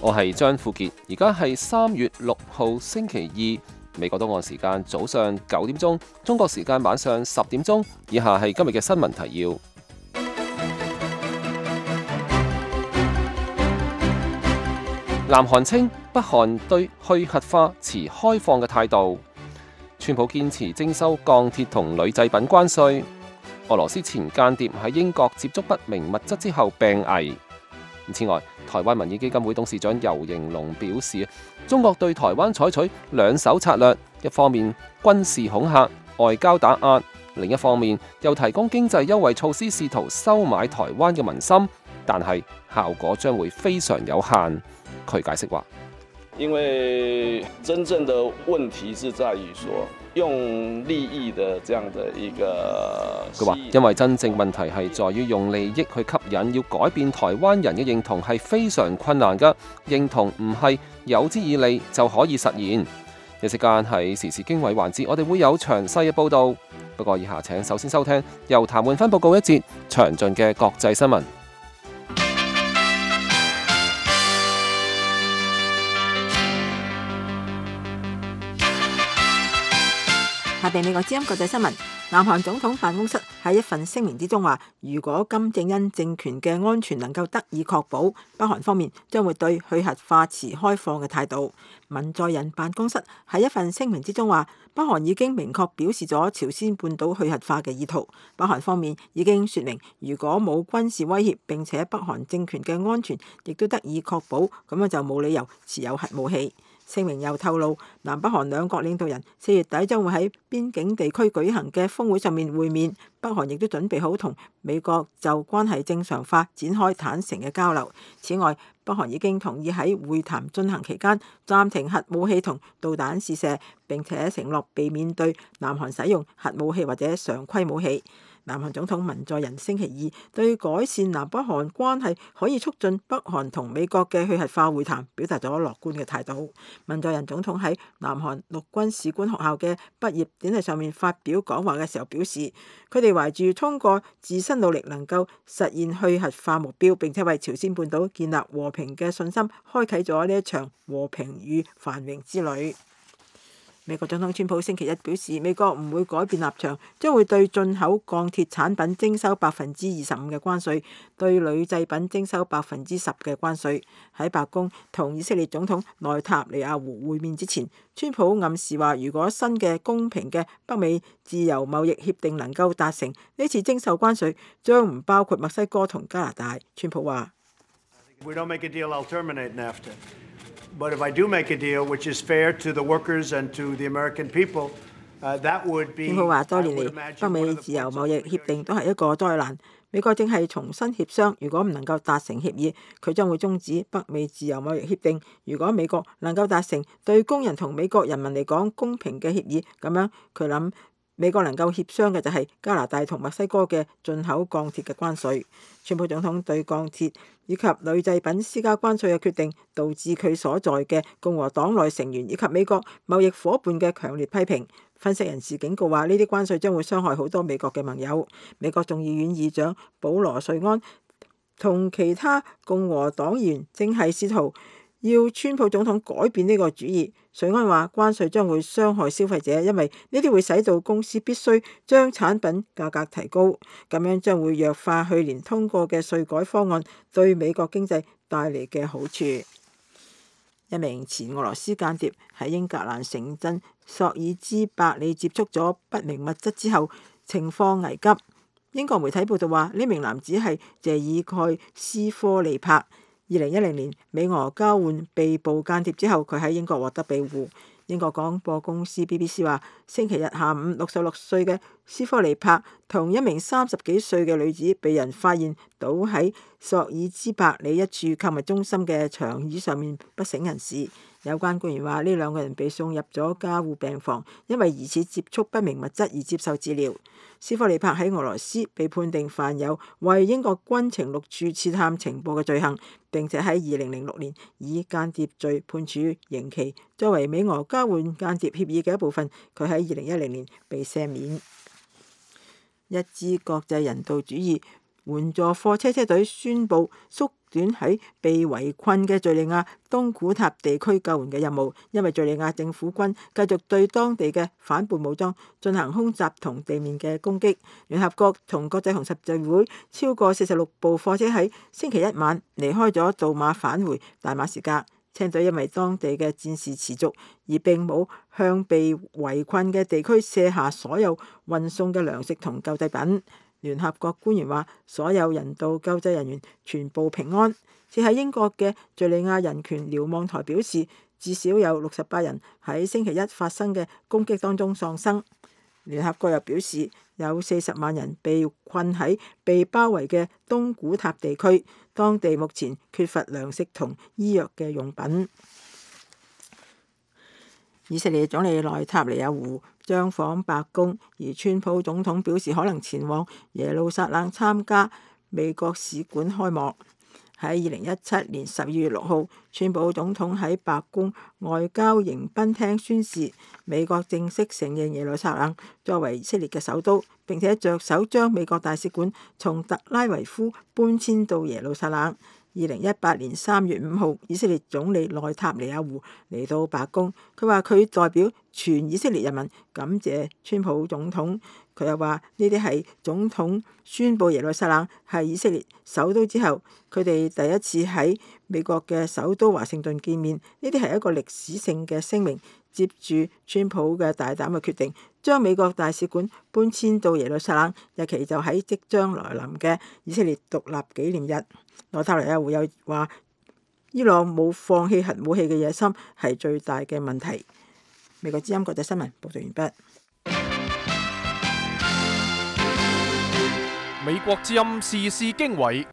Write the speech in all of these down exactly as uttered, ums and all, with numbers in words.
我係張富傑，而家係三月六號星期二，美國東岸時間早上九點鐘，中國時間晚上十點鐘。以下係今日嘅新聞提要。南韓稱北韓對去核化持開放嘅態度。川普堅持徵收鋼鐵同鋁製品關稅。俄羅斯前間諜喺英國接觸不明物質之後病危。此外，台灣民意基金會董事長游盈隆表示，中國對台灣採取兩手策略，一方面軍事恐嚇、外交打壓，另一方面又提供經濟優惠措施，試圖收買台灣嘅民心，但係效果將會非常有限。佢解釋話， 因為真正的問題是在於說，用利益的這樣的一個， 佢話因為真正問題係在於用利益去吸引，要改變台灣人嘅認同係非常困難㗎，認同唔係有之以利就可以實現。一時間係時事經緯環節，我哋會有詳細嘅報導。不過以下請首先收聽由譚煥芬報告一節詳盡嘅國際新聞。 下邊美國之音國際新聞，南韓總統辦公室喺一份聲明之中話，如果金正恩政權嘅安全能夠得以確保，北韓方面將會對去核化持開放嘅態度。文在寅辦公室喺一份聲明之中話，北韓已經明確表示咗朝鮮半島去核化嘅意圖，北韓方面已經說明，如果冇軍事威脅，並且北韓政權嘅安全亦都得以確保，咁樣就冇理由持有核武器。聲明又透露，南北韓兩國領導人四月底將會喺邊境地區舉行嘅峰會上面會面，北韓亦都準備好同美國就關係正常化展開坦誠嘅交流。此外，北韓已經同意喺會談進行期間暫停核武器同導彈試射，並且承諾避免對南韓使用核武器或者常規武器。南韓總統文在寅星期二對改善南北韓關係可以促進北韓同美國嘅去核化會談表達咗樂觀嘅態度。文在寅總統喺南韓陸軍士官學校嘅畢業典禮上面發表講話嘅時候表示，佢哋懷住通過自身努力能夠實現去核化目標，並且為朝鮮半島建立和平嘅信心，開啟咗呢一場和平與繁榮之旅。美國總統川普星期一表示，美國唔會改變立場，將會對進口鋼鐵產品徵收百分之二十五嘅關稅，對鋁製品徵收百分之十嘅關稅。喺白宮同以色列總統內塔尼亞胡會面之前，川普暗示話，如果新嘅公平嘅北美自由貿易協定能夠達成，呢次徵收關稅將唔包括墨西哥同加拿大。川普話 But if I do make a deal which is fair to the workers and to the American people, uh, that would be. 川普話多年嚟，北美自由貿易協定都係一個災難。美國正係重新協商，如果唔能夠達成協議，佢將會終止北美自由貿易協定。如果美國能夠達成對工人同美國人民嚟講公平嘅協議，咁樣佢諗美國能夠協商嘅就係加拿大同墨西哥嘅進口鋼鐵嘅關稅。川普總統對鋼鐵以及鋁製品施加關稅嘅決定，導致佢所在嘅共和黨內成員以及美國貿易夥伴嘅強烈批評。分析人士警告話，呢啲關稅將會傷害好多美國嘅盟友。美國眾議院議長保羅瑞安同其他共和黨員正係試圖要川普總統改變呢個主意。瑞安話關稅將會傷害消費者，因為呢啲會使到公司必須將產品價格提高，咁樣將會弱化去年通過嘅稅改方案對美國經濟帶嚟嘅好處。一名前俄羅斯間諜喺英格蘭城鎮索爾茲伯里接觸咗不明物質之後，情況危急。英國媒體報道話，呢名男子係謝爾蓋斯科利帕。二零一零年美俄交換被捕間諜之後，佢喺英國獲得庇護。英國廣播公司 B B C 話，星期日下午，六十六歲嘅斯科利帕同一名三十幾歲嘅女子被人發現倒喺索爾茲伯里一處購物中心嘅長椅上面不省人事。有關官員話，呢兩個人被送入咗加護病房，因為疑似接觸不明物質而接受治療。斯科利帕喺俄羅斯被判定犯有為英國軍情六處刺探情報嘅罪行，並且喺二零零六年以間諜罪判處刑期。作為美俄交換間諜協議嘅一部分，佢喺二零一零年被赦免。一支國際人道主義援助貨車車隊宣布縮短喺被圍困嘅敘利亞東古塔地區救援嘅任務，因為敘利亞政府軍繼續對當地嘅反叛武裝進行空襲同地面嘅攻擊。聯合國同國際紅十字會超過四十六部貨車喺星期一晚離開咗杜馬返回大馬士革。車隊因為當地嘅戰事持續，而並冇向被圍困嘅地區卸下所有運送嘅糧食同救濟品。聯合國官員話，所有人道救濟人員全部平安。此喺英國嘅敘利亞人權瞭望台表示，至少有六十八人喺星期一發生嘅攻擊當中喪生。聯合國又表示，有四十萬人被困喺被包圍嘅東古塔地區，當地目前缺乏糧食同醫藥嘅用品。以色列總理內塔尼亞胡將訪白宮，而川普總統表示可能前往耶路撒冷參加美國使館開幕。喺二零一七年十二月六號，川普總統喺白宮外交迎賓廳宣示，美國正式承認耶路撒冷作為以色列嘅首都，並且着手將美國大使館從特拉維夫搬遷到耶路撒冷。二零一八年三月五號，以色列總理內塔尼亞胡嚟到白宮，佢話佢代表全以色列人民感謝川普總統。佢又話呢啲係總統宣布耶路撒冷係以色列首都之後，佢哋第一次喺美國嘅首都華盛頓見面，呢啲係一個歷史性嘅聲明。接住川普嘅大膽嘅決定，將美國大使館搬遷到耶路撒冷，日期就喺即將來臨嘅以色列獨立紀念日。內塔尼亞胡又話，伊朗冇放棄核武器嘅野心係最大嘅問題。美國之音國際新聞報道完畢。 美國之音時事經緯，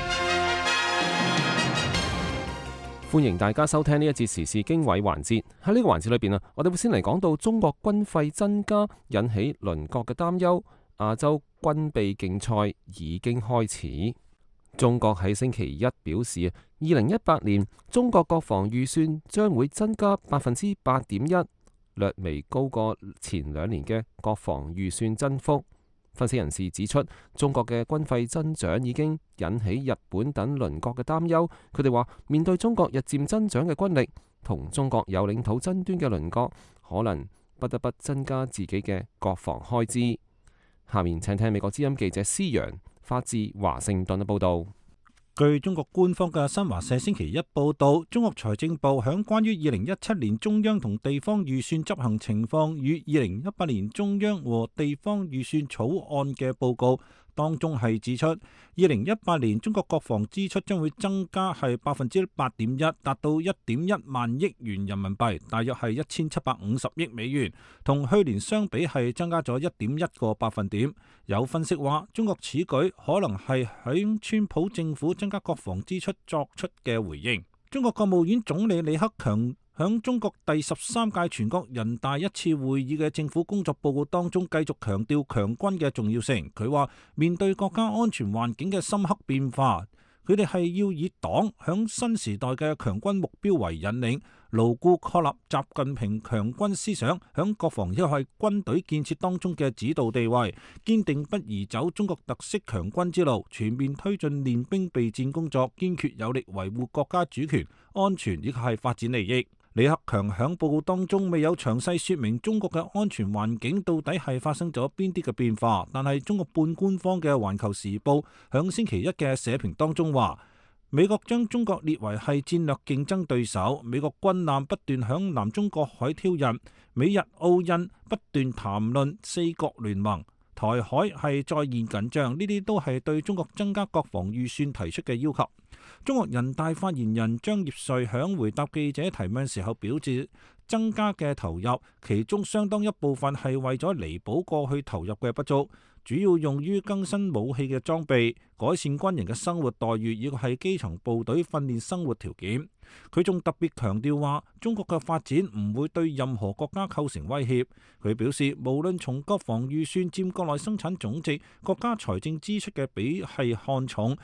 歡迎大家收聽呢一節時事經緯環節。喺呢個環節裏邊啊，我哋會先嚟講到中國軍費增加引起鄰國嘅擔憂，亞洲軍備競賽已經開始。中國喺星期一表示，二零一八年中國國防預算將會增加百分之八點一，略微高過前兩年嘅國防預算增幅。分析人士指出，中國嘅軍費增長已經引起日本等鄰國嘅擔憂。佢哋話，面對中國日漸增長嘅軍力，同中國有領土爭端嘅鄰國，可能不得不增加自己嘅國防開支。下面請聽美國之音記者施陽發自華盛頓嘅報導。 據中國官方嘅新華社星期一報導，中國財政部響關於二零一七年中央同地方預算執行情況與二零一八年中央和地方預算草案嘅報告當中係指出，二零一八年中國國防支出將會增加係百分之八點一，達到一點一萬億元人民幣，大約係一千七百五十億美元，同去年相比係增加咗一點一個百分點。有分析話，中國此舉可能係響川普政府增加國防支出作出嘅回應。中國國務院總理李克強響中國第十三屆全國人大一次會議嘅政府工作報告當中，繼續強調強軍嘅重要性。佢話，面對國家安全環境嘅深刻變化，佢哋係要以黨響新時代嘅強軍目標為引領，牢固確立習近平強軍思想響國防一係軍隊建設當中嘅指導地位，堅定不移走中國特色強軍之路，全面推進練兵備戰工作，堅決有力維護國家主權、安全以及係發展利益。李克強響報告當中未有詳細說明中國嘅安全環境到底係發生咗邊啲嘅變化，但係中國半官方嘅《環球時報》響星期一嘅社評當中話，美國將中國列為係戰略競爭對手，美國軍艦不斷響南中國海挑釁，美日澳印不斷談論四國聯盟，台海係再現緊張，呢啲都係對中國增加國防預算提出嘅要求。中國人大發言人張業遂響回答記者提問時候表示，增加嘅投入，其中相當一部分係為咗彌補過去投入嘅不足，主要用於更新武器嘅裝備、改善軍人嘅生活待遇，以及係基層部隊訓練生活條件。佢仲特別強調話，中國嘅發展唔會對任何國家構成威脅。佢表示，無論從國防預算佔國內生產總值、國家財政支出嘅比係看重，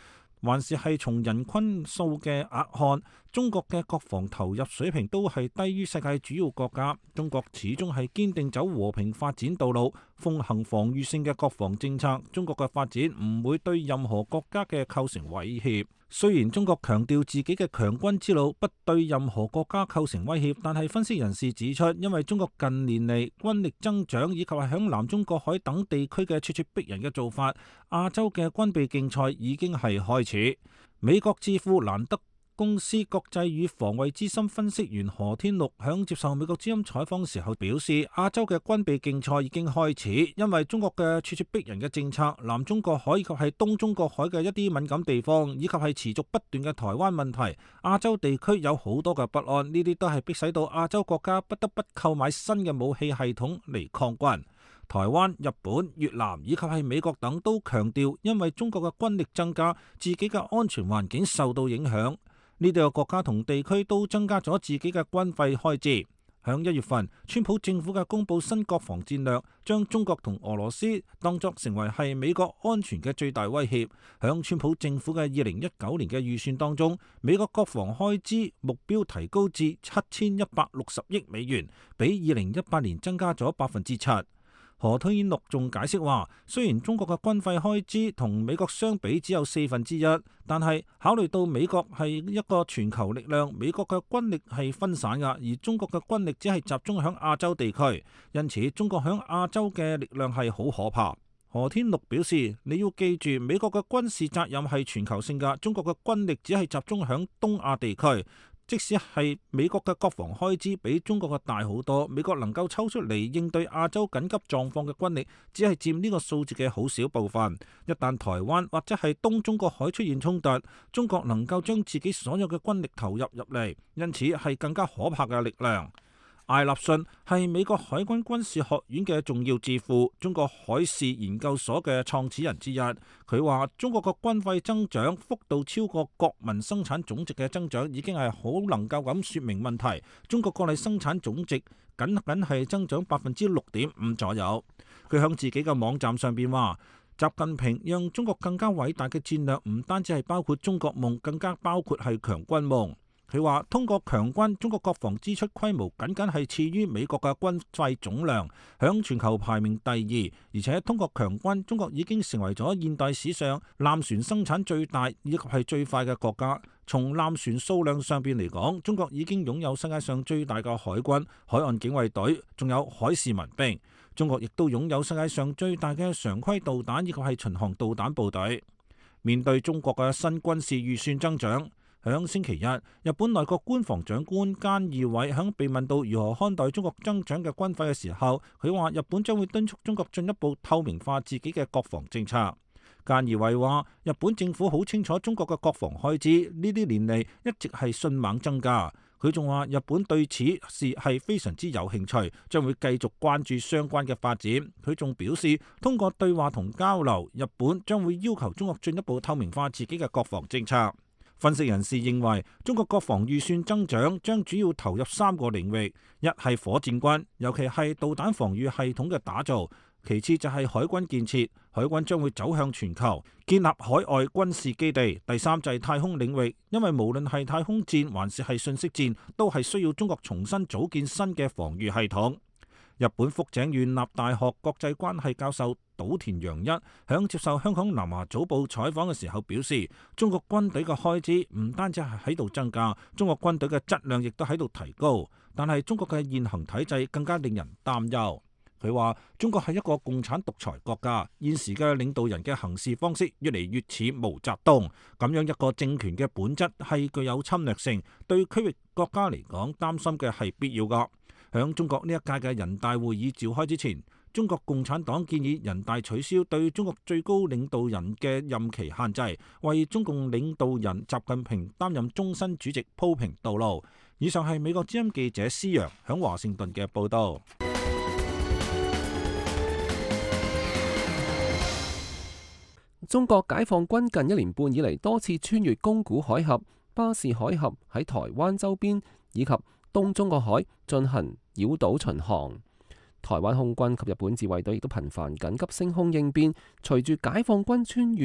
還是係從人均數嘅額看，中國嘅國防投入水平都係低於世界主要國家。中國始終係堅定走和平發展道路，奉行防禦性嘅國防政策。中國嘅發展唔會對任何國家嘅構成威脅。雖然中國強調自己嘅強軍之路不對任何國家構成威脅，但係分析人士指出，因為中國近年嚟軍力增長以及係響南中國海等地區嘅咄咄逼人嘅做法，亞洲嘅軍備競賽已經係開始。美國智庫蘭德公司國際與防衛資深分析員何天祿響接受美國之音採訪時候表示，亞洲嘅軍備競賽已經開始，因為中國嘅咄咄逼人嘅政策，南中國海以及係東中國海嘅一啲敏感地方，以及係持續不斷嘅台灣問題，亞洲地區有好多嘅不安，呢啲都係迫使到亞洲國家不得不購買新嘅武器系統嚟抗軍。台灣、日本、越南以及係美國等都強調，因為中國嘅軍力增加，自己嘅安全環境受到影響。呢啲嘅國家同地區都增加咗自己嘅軍費開支。響一月份，川普政府嘅公布新國防戰略，將中國同俄羅斯當作成為係美國安全嘅最大威脅。響川普政府嘅二零一九年嘅預算當中，美國國防開支目標提高至七千一百六十億美元，比二零一八年增加咗百分之七。何天祿仲解釋話，雖然中國嘅軍費開支同美國相比只有四分之一，但係考慮到美國係一個全球力量，美國嘅軍力係分散㗎，而中國嘅軍力只係集中喺亞洲地區，因此中國喺亞洲嘅力量係好可怕。何天祿表示，你要記住，美國嘅軍事責任係全球性㗎，中國嘅軍力只係集中喺東亞地區。即使係美國嘅國防開支比中國嘅大好多，美國能夠抽出嚟應對亞洲緊急狀況嘅軍力，只係佔呢個數字嘅好少部分。一旦台灣或者係東中國海出現衝突，中國能夠將自己所有嘅軍力投入入嚟，因此係更加可怕嘅力量。艾立信係美國海軍軍事學院嘅重要智庫，中國海事研究所嘅創始人之一。佢話中國嘅軍費增長幅度超過國民生產總值嘅增長，已經係好能夠咁說明問題。中國國內生產總值僅僅係增長百分之六點五左右。佢向自己嘅網站上邊話，習近平讓中國更加偉大嘅戰略，唔單止係包括中國夢，更加包括係強軍夢。佢話通過強軍，中國國防支出規模僅僅係次於美國嘅軍費總量，響全球排名第二。而且通過強軍，中國已經成為咗現代史上艦船生產最大以及係最快嘅國家。從艦船數量上邊嚟講，中國已經擁有世界上最大嘅海軍、海岸警衛隊，仲有海事民兵。中國亦都擁有世界上最大嘅常規導彈以及係巡航導彈部隊。面對中國嘅新軍事預算增長，響星期一，日本內閣官房長官菅義偉響被問到如何看待中國增長嘅軍費嘅時候，佢話日本將會敦促中國進一步透明化自己嘅國防政策。菅義偉話，日本政府好清楚中國嘅國防開支呢啲年嚟一直係迅猛增加。佢仲話日本對此事係非常之有興趣，將會繼續關注相關嘅發展。佢仲表示，通過對話同交流，日本將會要求中國進一步透明化自己嘅國防政策。分析人士認為，中國國防預算增長將主要投入三個領域：一係火箭軍，尤其係導彈防禦系統嘅打造；其次就係海軍建設，海軍將會走向全球，建立海外軍事基地；第三就係太空領域，因為無論係太空戰還是係信息戰，都係需要中國重新組建新嘅防禦系統。日本福井縣立大學國際關係教授島田洋一響接受香港南華早報採訪嘅時候表示，中國軍隊嘅開支唔單止係喺度增加，中國軍隊嘅質量亦都喺度提高，但係中國嘅現行體制更加令人擔憂。佢話中國係一個共產獨裁國家，現時嘅領導人嘅行事方式越嚟越似毛澤東，咁樣一個政權嘅本質係具有侵略性，對區域國家嚟講擔心嘅係必要㗎。響中國呢一屆嘅人大會議召開之前，中國共產黨建議人大取消對中國最高領導人嘅任期限制，為中共領導人習近平擔任終身主席鋪平道路。以上係美國之音記者施陽響華盛頓嘅報道。 中國解放軍近一年半以嚟多次穿越宮古海峽、巴士海峽，喺台灣周邊以及東中國海進行繞島巡航。台灣空軍及日本自衛隊亦都頻繁緊急升空應變。隨住解放軍穿越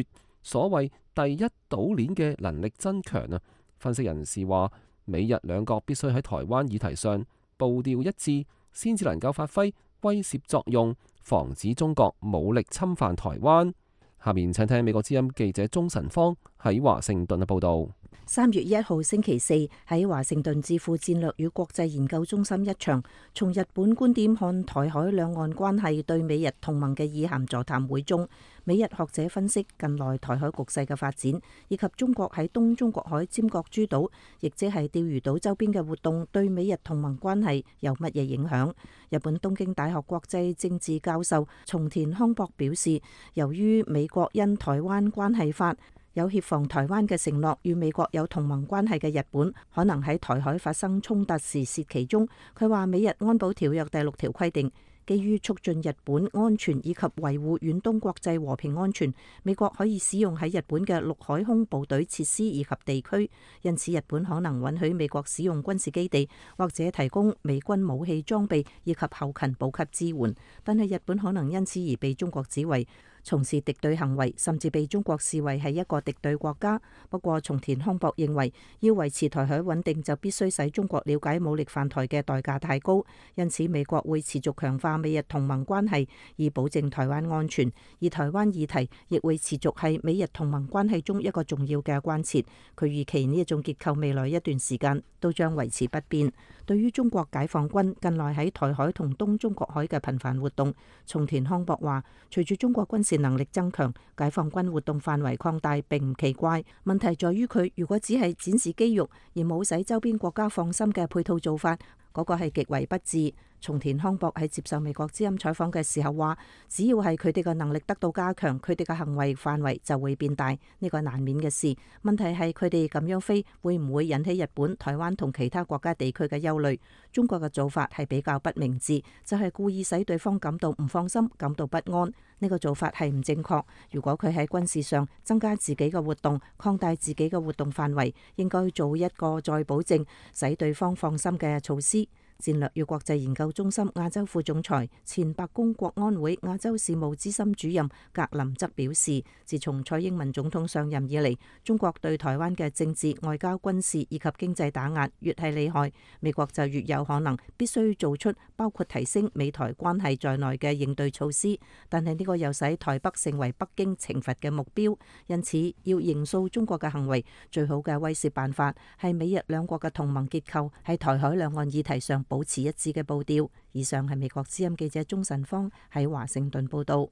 所謂第一島鏈嘅能力增強啊。分析人士話，美日兩國必須喺台灣議題上步調一致，先至能夠發揮威懾作用，防止中國武力侵犯台灣。下面請聽美國之音記者鍾晨芳喺華盛頓嘅報導。 三月一號星期四喺華盛頓智庫戰略與國際研究中心一場從日本觀點看台海兩岸關係對美日同盟嘅意涵座談會中，美日學者分析近來台海局勢嘅發展，以及中國喺東中國海尖閣諸島，亦即係釣魚島周邊嘅活動對美日同盟關係有乜嘢影響。日本東京大學國際政治教授松田康博表示，由於美國因台灣關係法有協防台灣嘅承諾，與美國有同盟關係嘅日本，可能喺台海發生衝突時涉其中。佢話美日安保條約第六條規定，基於促進日本安全以及維護遠東國際和平安全，美國可以使用喺日本嘅陸海空部隊設施以及地區，因此日本可能允許美國使用軍事基地或者提供美軍武器裝備以及後勤補給支援，但係日本可能因此而被中國指為從事敵對行為，甚至被中國視為係一個敵對國家。不過，松田康博認為，要維持台海穩定，就必須使中國了解武力犯台嘅代價太高，因此美國會持續強化美日同盟關係，以保證台灣安全。而台灣議題亦會持續係美日同盟關係中一個重要嘅關切。佢預期呢一種結構未來一段時間都將維持不變。對於中國解放軍近來喺台海同東中國海嘅頻繁活動，松田康博話，隨住中國軍事能力增強，解放軍活動範圍擴大並唔奇怪。問題在於佢如果只係展示肌肉，而冇使周邊國家放心嘅配套做法，嗰個係極為不智。松田康博喺接受美國之音採訪嘅時候話，只要係佢哋嘅能力得到加強，佢哋嘅行為範圍就會變大，呢個難免嘅事。問題係佢哋咁樣飛會唔會引起日本、台灣同其他國家地區嘅憂慮？中國嘅做法係比較不明智，就係故意使對方感到唔放心、感到不安。呢個做法係唔正確。如果佢喺軍事上增加自己嘅活動，擴大自己嘅活動範圍，應該做一個再保證使對方放心嘅措施。戰略與國際研究中心亞洲副總裁、前白宮國安會亞洲事務資深主任格林則表示，自從蔡英文總統上任以嚟，中國對台灣嘅政治、外交、軍事以及經濟打壓越係厲害，美國就越有可能必須做出包括提升美台關係在內嘅應對措施。但係呢個又使台北成為北京懲罰嘅目標，因此要形塑中國嘅行為，最好嘅威懾辦法係美日兩國嘅同盟結構喺台海兩岸議題上保持一致嘅步調。以上係美國之音記者鍾晨芳喺華盛頓報道。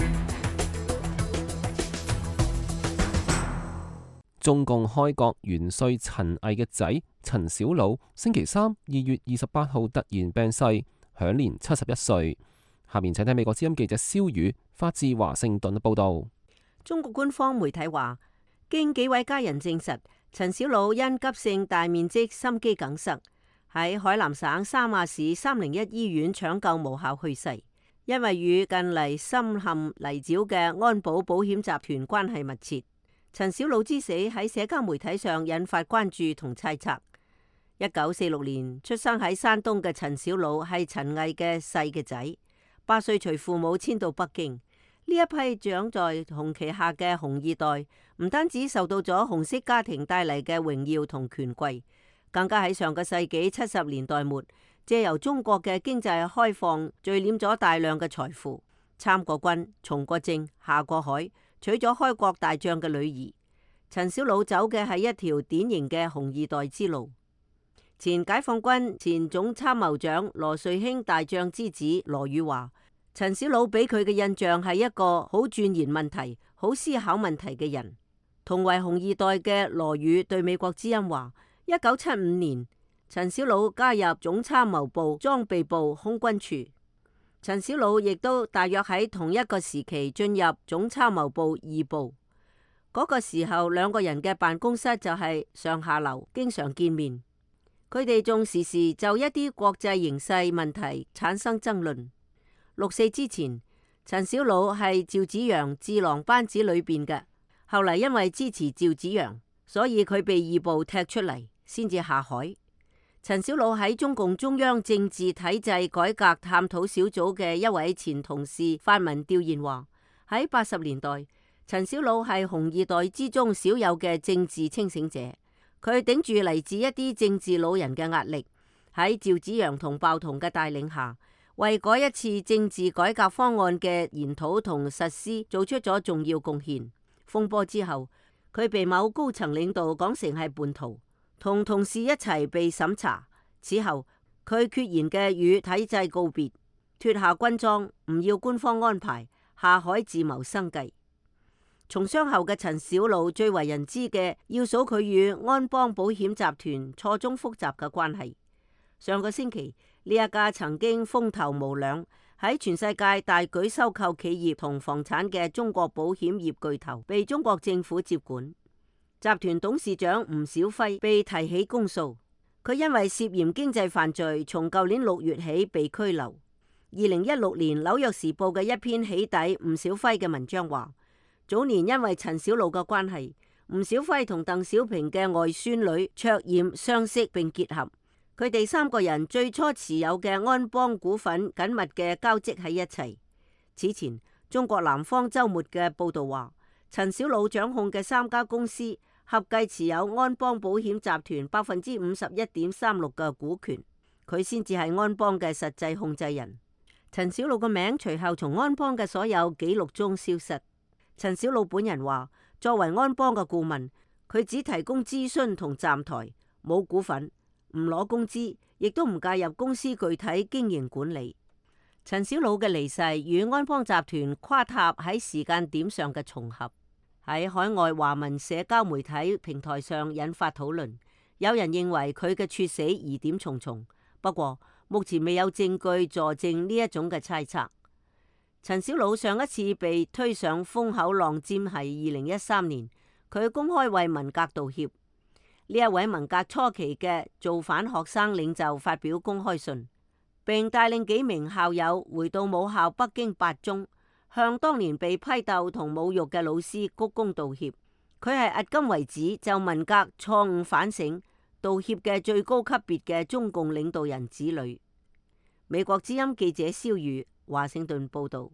中共開國元帥陳毅嘅仔陳小魯星期三二月二十八號突然病逝，享年七十一歲。下面請睇美國之音記者蕭宇發自華盛頓嘅報道。 中國官方媒體話，經幾位家人證實，陳小魯因急性大面積心肌梗塞喺海南省三亞市三零一醫院搶救無效去世。因為與近嚟深陷泥沼嘅安保保險集團關係密切，陳小魯之死喺社交媒體上引發關注同猜測。一九四六年出生喺山東嘅陳小魯係陳毅嘅細嘅仔，八歲隨父母遷到北京。呢一批長在紅旗下嘅紅二代，唔單止受到咗紅色家庭帶嚟嘅榮耀同權貴，更加喺上個世紀七十年代末，借由中國嘅經濟開放，聚斂咗大量嘅財富，參過軍、從過政、下過海，娶咗開國大將嘅女兒。陳小魯走嘅係一條典型嘅紅二代之路。前解放軍前總參謀長羅瑞卿大將之子羅宇話，陳小魯俾佢嘅印象係一個好鑽研問題、好思考問題嘅人。同為紅二代嘅羅宇對美國之音話，一九七五年陳小魯加入總參謀部裝備部空軍處，陳小魯亦都大約喺同一個時期進入總參謀部二部。嗰個時候兩個人嘅辦公室就係上下樓，經常見面。佢哋仲時時就一啲國際形勢問題產生爭論。六四之前，陳小魯係趙紫陽智囊班子裏邊嘅，後嚟因為支持趙紫陽，所以佢被二部踢出嚟，先至下海。陳小魯喺中共中央政治體制改革探討小組嘅一位前同事發文調研話，喺八十年代， 陳小魯係紅二代之中少有嘅政治清醒者，佢頂住嚟自一啲政治老人嘅壓力，喺趙紫陽同鮑彤嘅帶領下，為嗰一次政治改革方案嘅研討同實施做出咗重要貢獻。風波之後，佢被某高層領導講成係叛徒，同同事一齊被審查。此後，佢決然嘅與體制告別，脫下軍裝，唔要官方安排，下海自謀生計。從商後嘅陳小魯最為人知嘅，要數佢與安邦保險集團錯綜複雜嘅關係。上個星期，呢一家曾經風頭無兩，喺全世界大舉收購企業同房產嘅中國保險業巨頭，被中國政府接管。集團董事長吳小輝被提起公訴，佢因為涉嫌經濟犯罪，從舊年六月起被拘留。二零一六年紐約時報嘅一篇起底吳小輝嘅文章話，早年因為陳小魯嘅關係，吳小輝同鄧小平嘅外孫女卓嫣相識並結合。佢哋三個人最初持有嘅安邦股份緊密嘅交織喺一齊。此前，中國南方周末嘅報道話，陳小魯掌控嘅三家公司合計持有安邦保險集團百分之五十一點三六嘅股權，佢先至係安邦嘅實際控制人。陳小魯個名隨後從安邦嘅所有記錄中消失。陳小魯本人話，作為安邦嘅顧問，佢只提供諮詢同站台，冇股份，唔攞工資，亦都唔介入公司具體經營管理。陳小魯嘅離世與安邦集團垮塌喺時間點上嘅重合，喺海外華文社交媒體平台上引發討論。有人認為佢嘅猝死疑點重重，不過目前未有證據佐證呢一種嘅猜測。陳小魯上一次被推上風口浪尖係二零一三年，佢公開為文革道歉。呢一位文革初期嘅造反學生領袖發表公開信，並帶領幾名校友回到母校北京八中，向當年被批鬥同侮辱嘅老師鞠躬道歉。佢係迄今為止就文革錯誤反省道歉嘅最高級別嘅中共領導人子女。美國之音記者蕭宇華盛頓報道。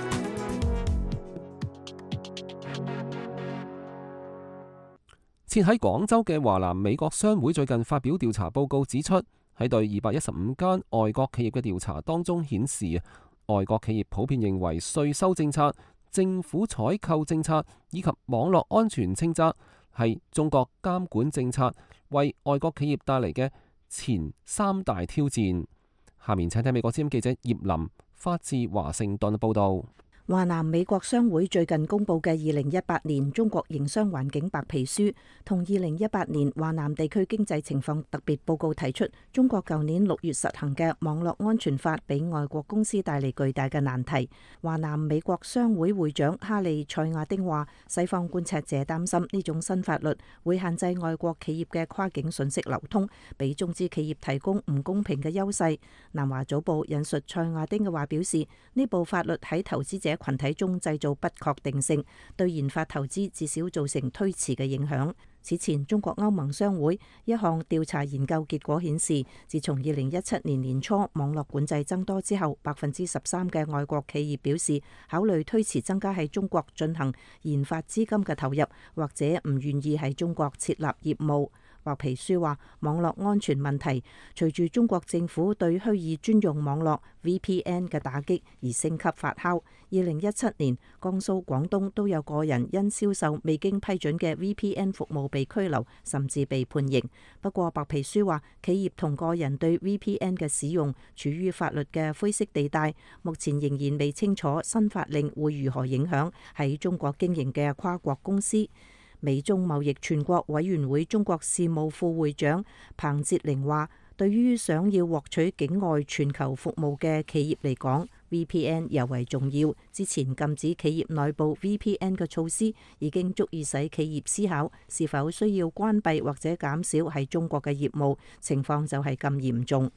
設喺廣州嘅華南美國商會最近發表調查報告，指出喺對二百一十五間外國企業嘅調查當中顯示，外國企業普遍認為稅收政策、政府採購政策以及網絡安全清則係中國監管政策為外國企業帶嚟嘅前三大挑戰。下面請睇美國之音記者葉林發自華盛頓報道。 華南美國商會最近公布嘅二零一八年中國營商環境白皮書同二零一八年華南地區經濟情況特別報告提出，中國舊年六月實行嘅網絡安全法俾外國公司帶嚟巨大嘅難題。華南美國商會會長哈利塞亞丁話，西方觀察者擔心呢種新法律會限制外國企業嘅跨境信息流通，俾中資企業提供唔公平嘅優勢。南華早報引述塞亞丁嘅話表示，呢部法律喺投資者群體中製造不確定性，對研發投資至少造成推遲嘅影響。此前，中國歐盟商會一項調查研究結果顯示，自從二零一七年年初網絡管制增多之後，百分之十三嘅外國企業表示考慮推遲增加喺中國進行研發資金嘅投入，或者唔願意喺中國設立業務。白皮書話，網絡安全問題隨住中國政府對虛擬專用網絡 V P N 嘅打擊而升級發酵。二零一七年，江蘇、廣東都有個人因銷售未經批准嘅 V P N 服務被拘留，甚至被判刑。不過，白皮書話，企業同個人對 V P N 嘅使用處於法律嘅灰色地帶，目前仍然未清楚新法令會如何影響喺中國經營嘅跨國公司。美中貿易全國委員會中國事務副會長彭哲玲話，對於想要獲取境外全球服務嘅企業嚟講， V P N 尤為重要。之前禁止企業內部 V P N 嘅措施已經足以使企業思考是否需要關閉或者減少喺中國嘅業務，情況就係咁嚴重。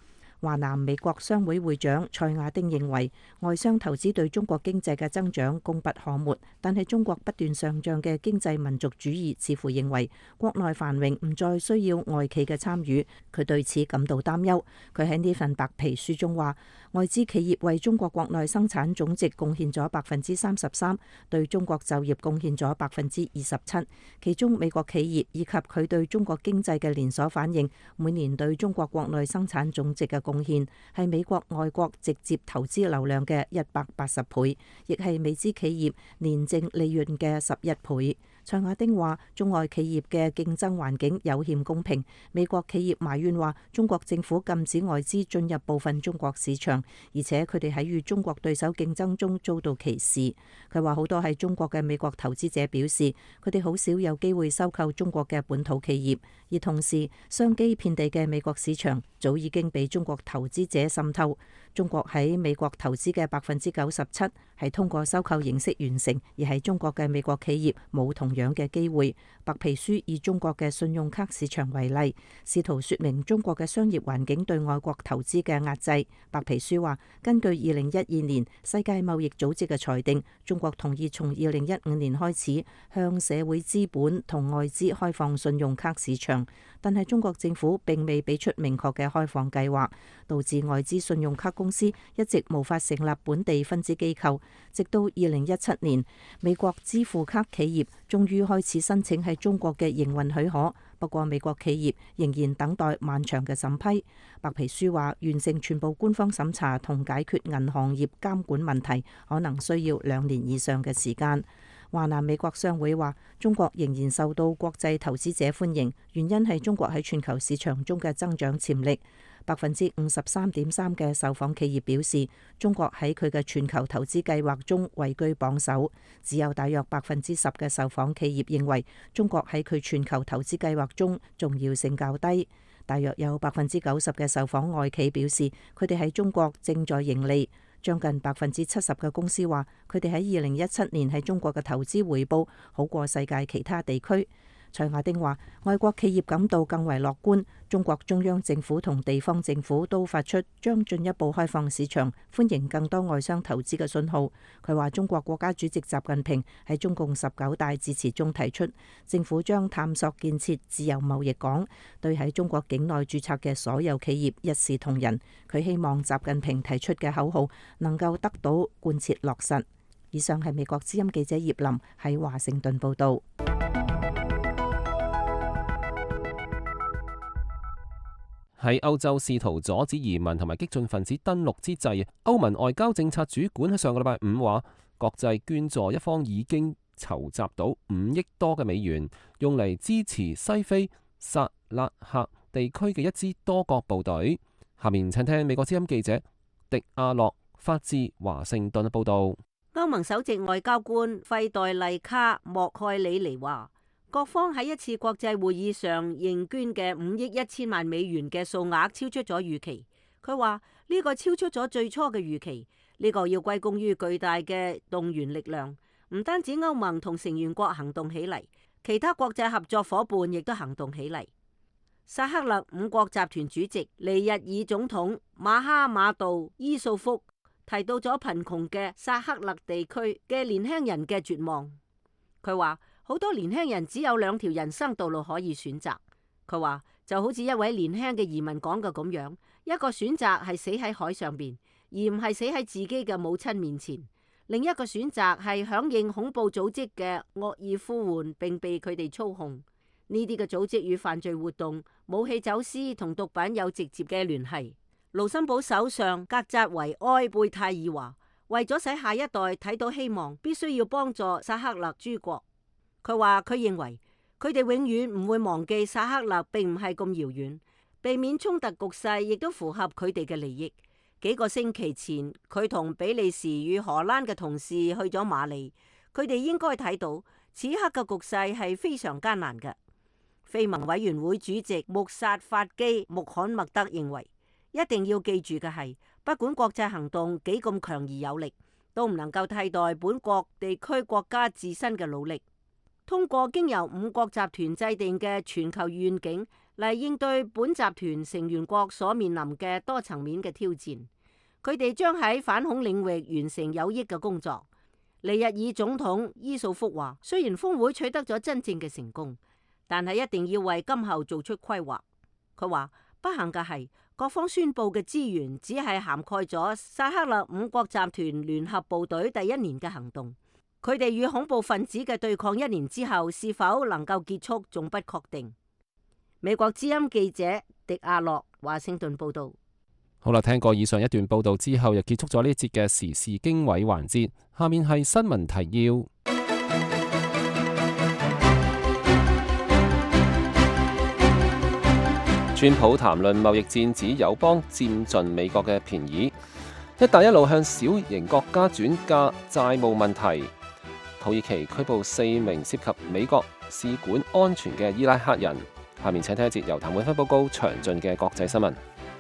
華南美國商會會長蔡亞丁認為，外商投資對中國經濟嘅增長功不可沒，但係中國不斷上漲嘅經濟民族主義似乎認為國內繁榮唔再需要外企嘅參與，佢對此感到擔憂。佢喺呢份白皮書中話，外資企業為中國國內生產總值貢獻咗百分之三十三，對中國就業貢獻咗百分之二十七，其中美國企業以及佢對中國經濟嘅連鎖反應，每年對中國國內生產總值嘅貢獻係美國外國直接投資流量嘅一百八十倍，亦係美資企業年淨利潤嘅十一倍。蔡亞丁話，中外企業嘅競爭環境有欠公平。美國企業埋怨話，中國政府禁止外資進入部分中國市場，而且佢哋喺與中國對手競爭中遭到歧視。佢話好多係中國嘅美國投資者表示，佢哋好少有機會收購中國嘅本土企業，而同時商機遍地嘅美國市場早已經被中國投資者滲透。中國喺美國投資嘅百分之九十七係通過收購形式完成，而係中國嘅美國企業冇同樣嘅機會。白皮書以中國嘅信用卡市場為例，試圖說明中國嘅商業環境對外國投資嘅壓制。白皮書話，根據二零一二年世界貿易組織嘅裁定，中國同意從二零一五年開始向社會資本同外資開放信用卡市場，但係中國政府並未俾出明確嘅開放計劃，導致外資信用卡公司一直無法成立本地分支機構。直到二零一七年，美國支付卡企業終於開始申請喺中國嘅營運許可，不過美國企業仍然等待漫長嘅審批。白皮書話，完成全部官方審查同解決銀行業監管問題，可能需要兩年以上嘅時間。華南美國商會話，中國仍然受到國際投資者歡迎，原因係中國喺全球市場中嘅增長潛力。百分之五十三點三嘅受訪企業表示，中國喺佢嘅全球投資計劃中位居榜首，只有大約百分之十嘅受訪企業認為中國喺佢全球投資計劃中重要性較低。大約有百分之九十嘅受訪外企表示，佢哋喺中國正在盈利。將近百分之七十嘅公司話，佢哋喺二零一七年喺中國嘅投資回報好過世界其他地區。蔡亞丁話，外國企業感到更為樂觀，中國中央政府同地方政府都發出將進一步開放市場、歡迎更多外商投資嘅信號。佢話，中國國家主席習近平喺中共十九大致辭中提出，政府將探索建設自由貿易港，對喺中國境內註冊嘅所有企業一視同仁。佢希望習近平提出嘅口號能夠得到貫徹落實。以上係美國之音記者葉林喺華盛頓報導。 喺歐洲試圖阻止移民同埋激進分子登陸之際，歐盟外交政策主管喺上個禮拜五話，國際捐助一方已經籌集到五億多嘅美元，用嚟支持西非薩勒克地區嘅一支多國部隊。下面請聽美國之音記者迪亞洛發自華盛頓嘅報導。 歐盟首席外交官費代麗卡莫蓋里尼話，各方喺一次國際會議上認捐嘅五億一千萬美元嘅數額超出咗預期。佢話呢個超出咗最初嘅預期，呢個要歸功於巨大嘅動員力量。唔單止歐盟同成員國行動起嚟，其他國際合作夥伴亦都行動起嚟。薩赫勒五國集團主席尼日爾總統馬哈馬杜伊素福提到咗貧窮嘅薩赫勒地區嘅年輕人嘅絕望。佢話好多年輕人只有兩條人生道路可以選擇。佢話就好似一位年輕嘅移民講嘅咁樣，一個選擇係死喺海上邊，而唔係死喺自己嘅母親面前；另一個選擇係響應恐怖組織嘅惡意呼喚，並被佢哋操控。呢啲嘅組織與犯罪活動、武器走私同毒品有直接嘅聯繫。盧森堡首相格扎維埃貝泰爾話，為咗使下一代睇到希望，必須要幫助薩赫勒諸國。佢話佢認為佢哋永遠唔會忘記薩赫勒並唔係咁遙遠，避免衝突局勢亦都符合佢哋嘅利益。幾個星期前，佢同比利時與荷蘭嘅同事去咗馬里，佢哋應該睇到此刻嘅局勢係非常艱難嘅。非盟委員會主席穆薩法基穆罕默德認為，一定要記住嘅係，不管國際行動幾咁強而有力，都唔能夠替代本國地區國家自身嘅努力。通過經由五國集團制定嘅全球願景， 嚟應對本集團成員國所面臨嘅多層面嘅挑戰。佢哋將喺反恐領域完成有益嘅工作。尼日爾總統伊素福話：雖然峰會取得咗真正嘅成功，但係一定要為今後做出規劃。佢話不幸嘅係，各方宣佈嘅資源只係涵蓋咗薩赫勒五國集團聯合部隊第一年嘅行動。佢哋與恐怖分子嘅對抗一年之後是否能夠結束，仲不確定。美國之音記者迪亞洛華盛頓報道。 好啦，聽過以上一段報道之後，又結束咗呢節嘅時事經緯環節。下面係新聞提要。川普談論貿易戰，指友邦佔盡美國嘅便宜。一帶一路向小型國家轉嫁債務問題。土耳其拘捕四名涉及美國使館安全嘅伊拉克人。下面請聽一節由譚永芬報告詳盡嘅國際新聞。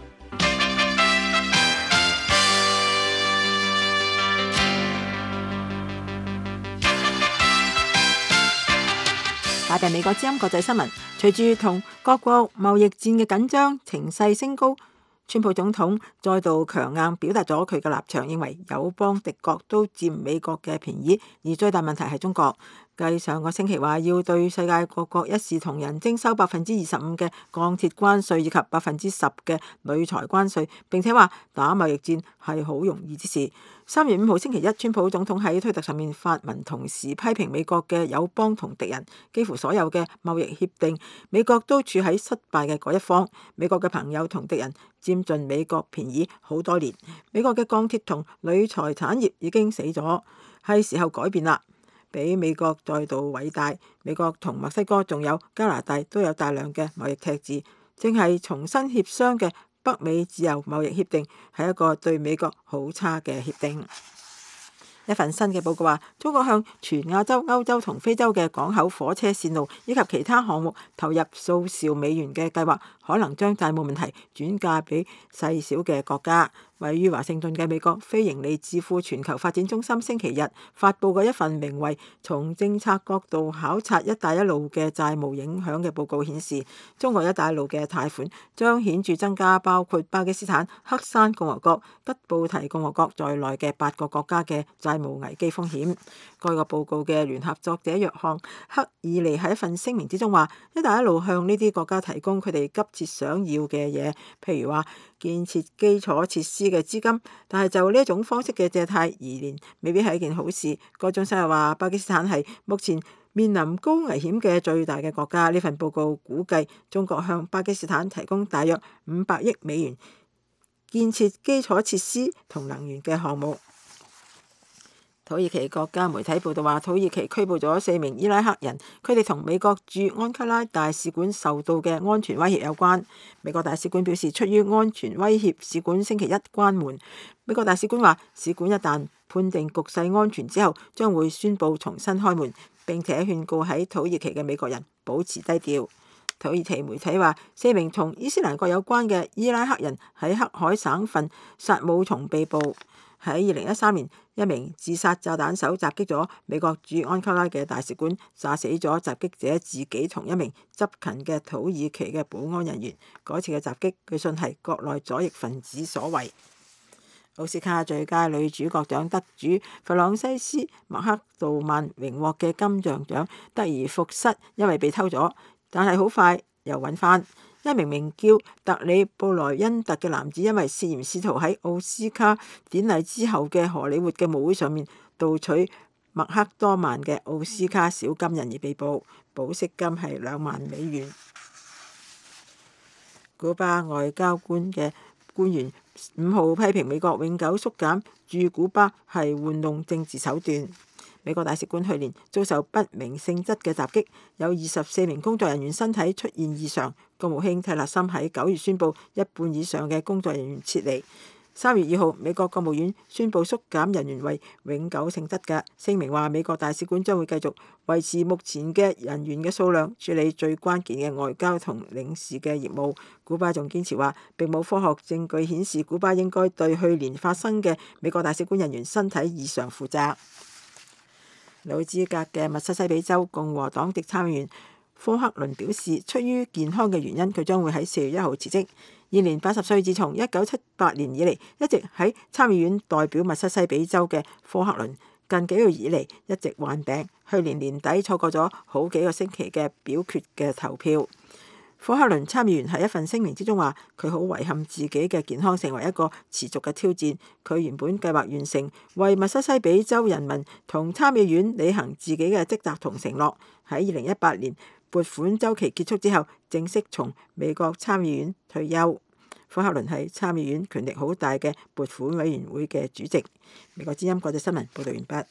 下邊美國之音國際新聞，隨住同各國貿易戰嘅緊張情勢升高，川普總統再度強硬表達咗佢嘅立場，認為友邦敵國都佔美國嘅便宜，而最大問題係中國。繼上個星期話要對世界各國一視同仁徵收百分之二十五嘅鋼鐵關稅以及百分之十嘅鋁材關稅，並且話打貿易戰係好容易之事。三月五號星期一，川普總統喺推特上面發文，同時批評美國嘅友邦同敵人，幾乎所有嘅貿易協定，美國都處喺失敗嘅嗰一方。美國嘅朋友同敵人佔盡美國便宜好多年，美國嘅鋼鐵同鋁材產業已經死咗，係時候改變啦。比美國再度偉大，美國同墨西哥仲有加拿大都有大量嘅貿易赤字，正係重新協商嘅北美自由貿易協定係一個對美國好差嘅協定。一份新嘅報告話，中國向全亞洲、歐洲同非洲嘅港口、火車線路以及其他項目投入數兆美元嘅計劃，可能將債務問題轉嫁俾細小嘅國家。位於華盛頓嘅美國非營利智庫全球發展中心星期日發布嘅一份名為《從政策角度考察一帶一路嘅債務影響》嘅報告顯示，中國一帶一路嘅貸款將顯著增加包括巴基斯坦、黑山共和國、吉布提共和國在內嘅八個國家嘅債務危機風險。該個報告嘅聯合作者約翰克爾尼喺一份聲明之中話，一帶一路向呢啲國家提供佢哋急切想要嘅嘢，譬如話建設基礎設施嘅資金，但係就呢一種方式嘅借貸而言，未必係一件好事。該中心又話，巴基斯坦係目前面臨高危險嘅最大嘅國家。呢份報告估計，中國向巴基斯坦提供大約五百億美元建設基礎設施同能源嘅項目。土耳其國家媒體報道話，土耳其拘捕咗四名伊拉克人，佢哋同美國駐安卡拉大使館受到嘅安全威脅有關。美國大使館表示，出於安全威脅，使館星期一關門。美國大使館話，使館一旦判定局勢安全之後，將會宣布重新開門，並且勸告喺土耳其嘅美國人保持低調。土耳其媒體話，四名同伊斯蘭國有關嘅伊拉克人喺黑海省份薩姆松被捕。喺二零一三年，一名自殺炸彈手襲擊咗美國駐安卡拉嘅大使館，炸死咗襲擊者自己同一名執勤嘅土耳其嘅保安人員。嗰次嘅襲擊據信係國內左翼分子所為。奧斯卡最佳女主角獎得主弗朗西斯麥克道曼榮獲嘅金像獎得而復失，因為被偷咗，但係好快又揾返。一名名叫特里布萊恩特嘅男子，因為涉嫌試圖喺奧斯卡典禮之後嘅荷里活嘅舞會上面盜取麥克多曼嘅奧斯卡小金人而被捕，保釋金係兩萬美元。古巴外交官嘅官員五號批評美國永久縮減駐古巴係玩弄政治手段。美國大使館去年遭受不明性質嘅襲擊，有二十四名工作人員身體出現異常。國務卿蒂勒森喺九月宣布一半以上嘅工作人員撤離。三月二號，美國國務院宣布縮減人員為永久性質嘅聲明，話美國大使館將會繼續維持目前嘅人員嘅數量，處理最關鍵嘅外交同領事嘅業務。古巴仲堅持話並冇科學證據顯示古巴應該對去年發生嘅美國大使館人員身體異常負責。老資格嘅密西西比州共和黨籍參議員科克倫表示，出於健康嘅原因，佢將會喺四月一號辭職。現年八十歲，自從一九七八年以嚟一直喺參議院代表密西西比州嘅科克倫，近幾個月以嚟一直患病，去年年底錯過咗好幾個星期嘅表決嘅投票。科克倫參議員喺一份聲明之中話，佢好遺憾自己嘅健康成為一個持續嘅挑戰。佢原本計劃完成為密西西比州人民同參議院履行自己嘅職責同承諾，喺二零一八年撥款週期結束之後，正式從美國參議院退休。科克倫係參議院權力好大嘅撥款委員會嘅主席。美國之音國際新聞報道完畢。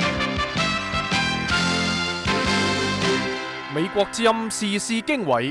美國之音時事經緯。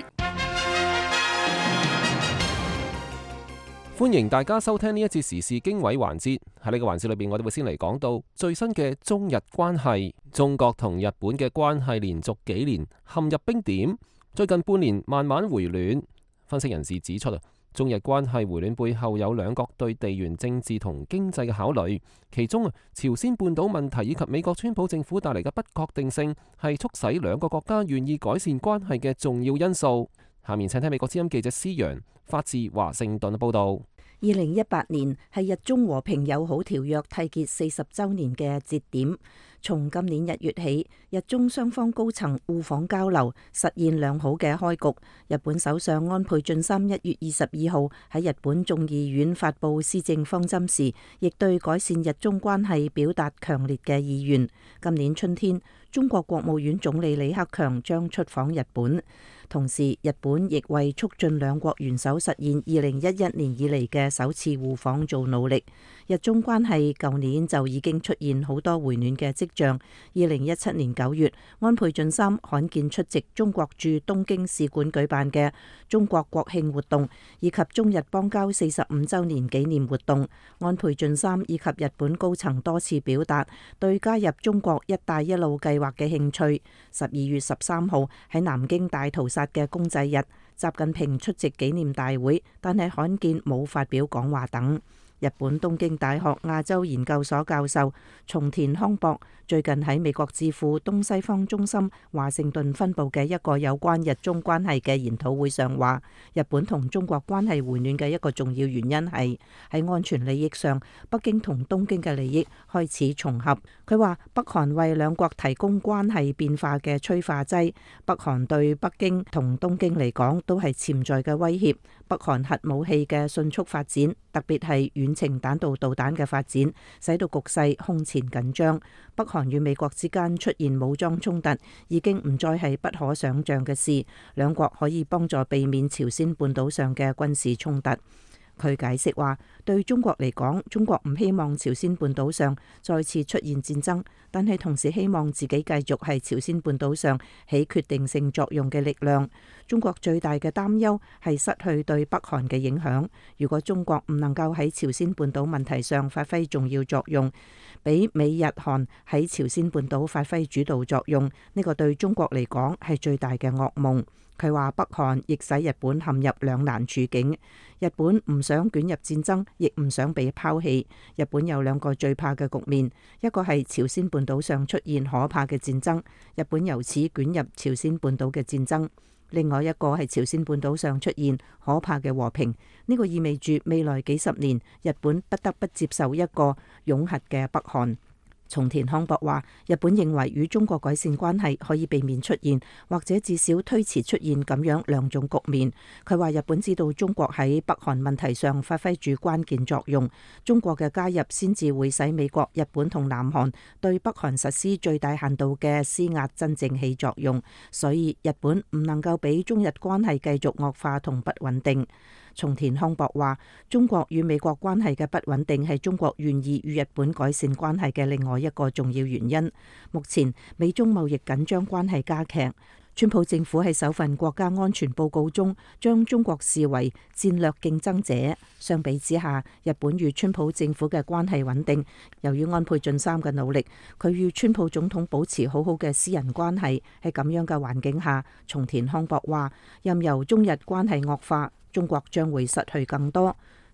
歡迎大家收聽呢一節時事經緯環節。喺呢個環節裏邊，我哋會先嚟講到最新嘅中日關係。中國同日本嘅關係連續幾年陷入冰點，最近半年慢慢回暖。分析人士指出啊，中日關係回暖背後有兩國對地緣政治同經濟嘅考慮，其中啊，朝鮮半島問題以及美國川普政府帶嚟嘅不確定性係促使兩個國家願意改善關係嘅重要因素。下面請聽美國之音記者施陽發自華盛頓嘅報道。 二零一八年係日中和平友好條約締結四十週年嘅節點。從今年一月起，日中雙方高層互訪交流，實現良好嘅開局。日本首相安倍晉三一月二十二號喺日本眾議院發布施政方針時，亦對改善日中關係表達強烈嘅意願。今年春天，中國國務院總理李克強將出訪日本。同時，日本亦為促進兩國元首實現二零一一年以嚟嘅首次互訪做努力。日中關係舊年就已經出現好多回暖嘅跡象。二零一七年九月，安倍晉三罕見出席中國駐東京使館舉辦嘅中國國慶活動，以及中日邦交四十五週年紀念活動。安倍晉三以及日本高層多次表達對加入中國一帶一路計劃嘅興趣。十二月十三號喺南京大屠殺嘅公祭日，習近平出席紀念大會，但係罕見冇發表講話等。日本東京大學亞洲研究所教授松田康博最近喺美國智庫東西方中心華盛頓分部嘅一個有關日中關係嘅研討會上話，日本同中國關係回暖嘅一個重要原因係喺安全利益上，北京同東京嘅利益開始重合。佢話北韓為兩國提供關係變化嘅催化劑，北韓對北京同東京嚟講都係潛在嘅威脅。北韓核武器嘅迅速發展，特別係遠程彈道導彈嘅發展，使到局勢空前緊張。北韓與美國之間出現武裝衝突，已經唔再係不可想像嘅事。兩國可以幫助避免朝鮮半島上嘅軍事衝突。佢解釋話，對中國嚟講，中國唔希望朝鮮半島上再次出現戰爭，但係同時希望自己繼續係朝鮮半島上起決定性作用嘅力量。中國最大嘅擔憂係失去對北韓嘅影響。如果中國唔能夠喺朝鮮半島問題上發揮重要作用，俾美日韓喺朝鮮半島發揮主導作用，呢個對中國嚟講係最大嘅噩夢。佢話北韓亦使日本陷入兩難處境，日本唔想捲入戰爭，亦唔想被拋棄。日本有兩個最怕嘅局面，一個係朝鮮半島上出現可怕嘅戰爭，日本由此捲入朝鮮半島嘅戰爭；另外一個係朝鮮半島上出現可怕嘅和平。呢個意味住未來幾十年，日本不得不接受一個擁核嘅北韓。松田康博話，日本認為與中國改善關係可以避免出現，或者至少推遲出現咁樣兩種局面。佢話日本知道中國喺北韓問題上發揮住關鍵作用，中國嘅加入先至會使美國、日本同南韓對北韓實施最大限度嘅施壓真正起作用。所以日本唔能夠俾中日關係繼續惡化同不穩定。松田康博話，中國與美國關係嘅不穩定係中國願意與日本改善關係嘅另外一個重要原因。目前美中貿易緊張關係加劇，川普政府喺首份國家安全報告中將中國視為戰略競爭者。相比之下，日本與川普政府嘅關係穩定。由於安倍晉三嘅努力，佢與川普總統保持好好嘅私人關係。喺咁樣嘅環境下，松田康博話，任由中日關係惡化，中國將會失去更多。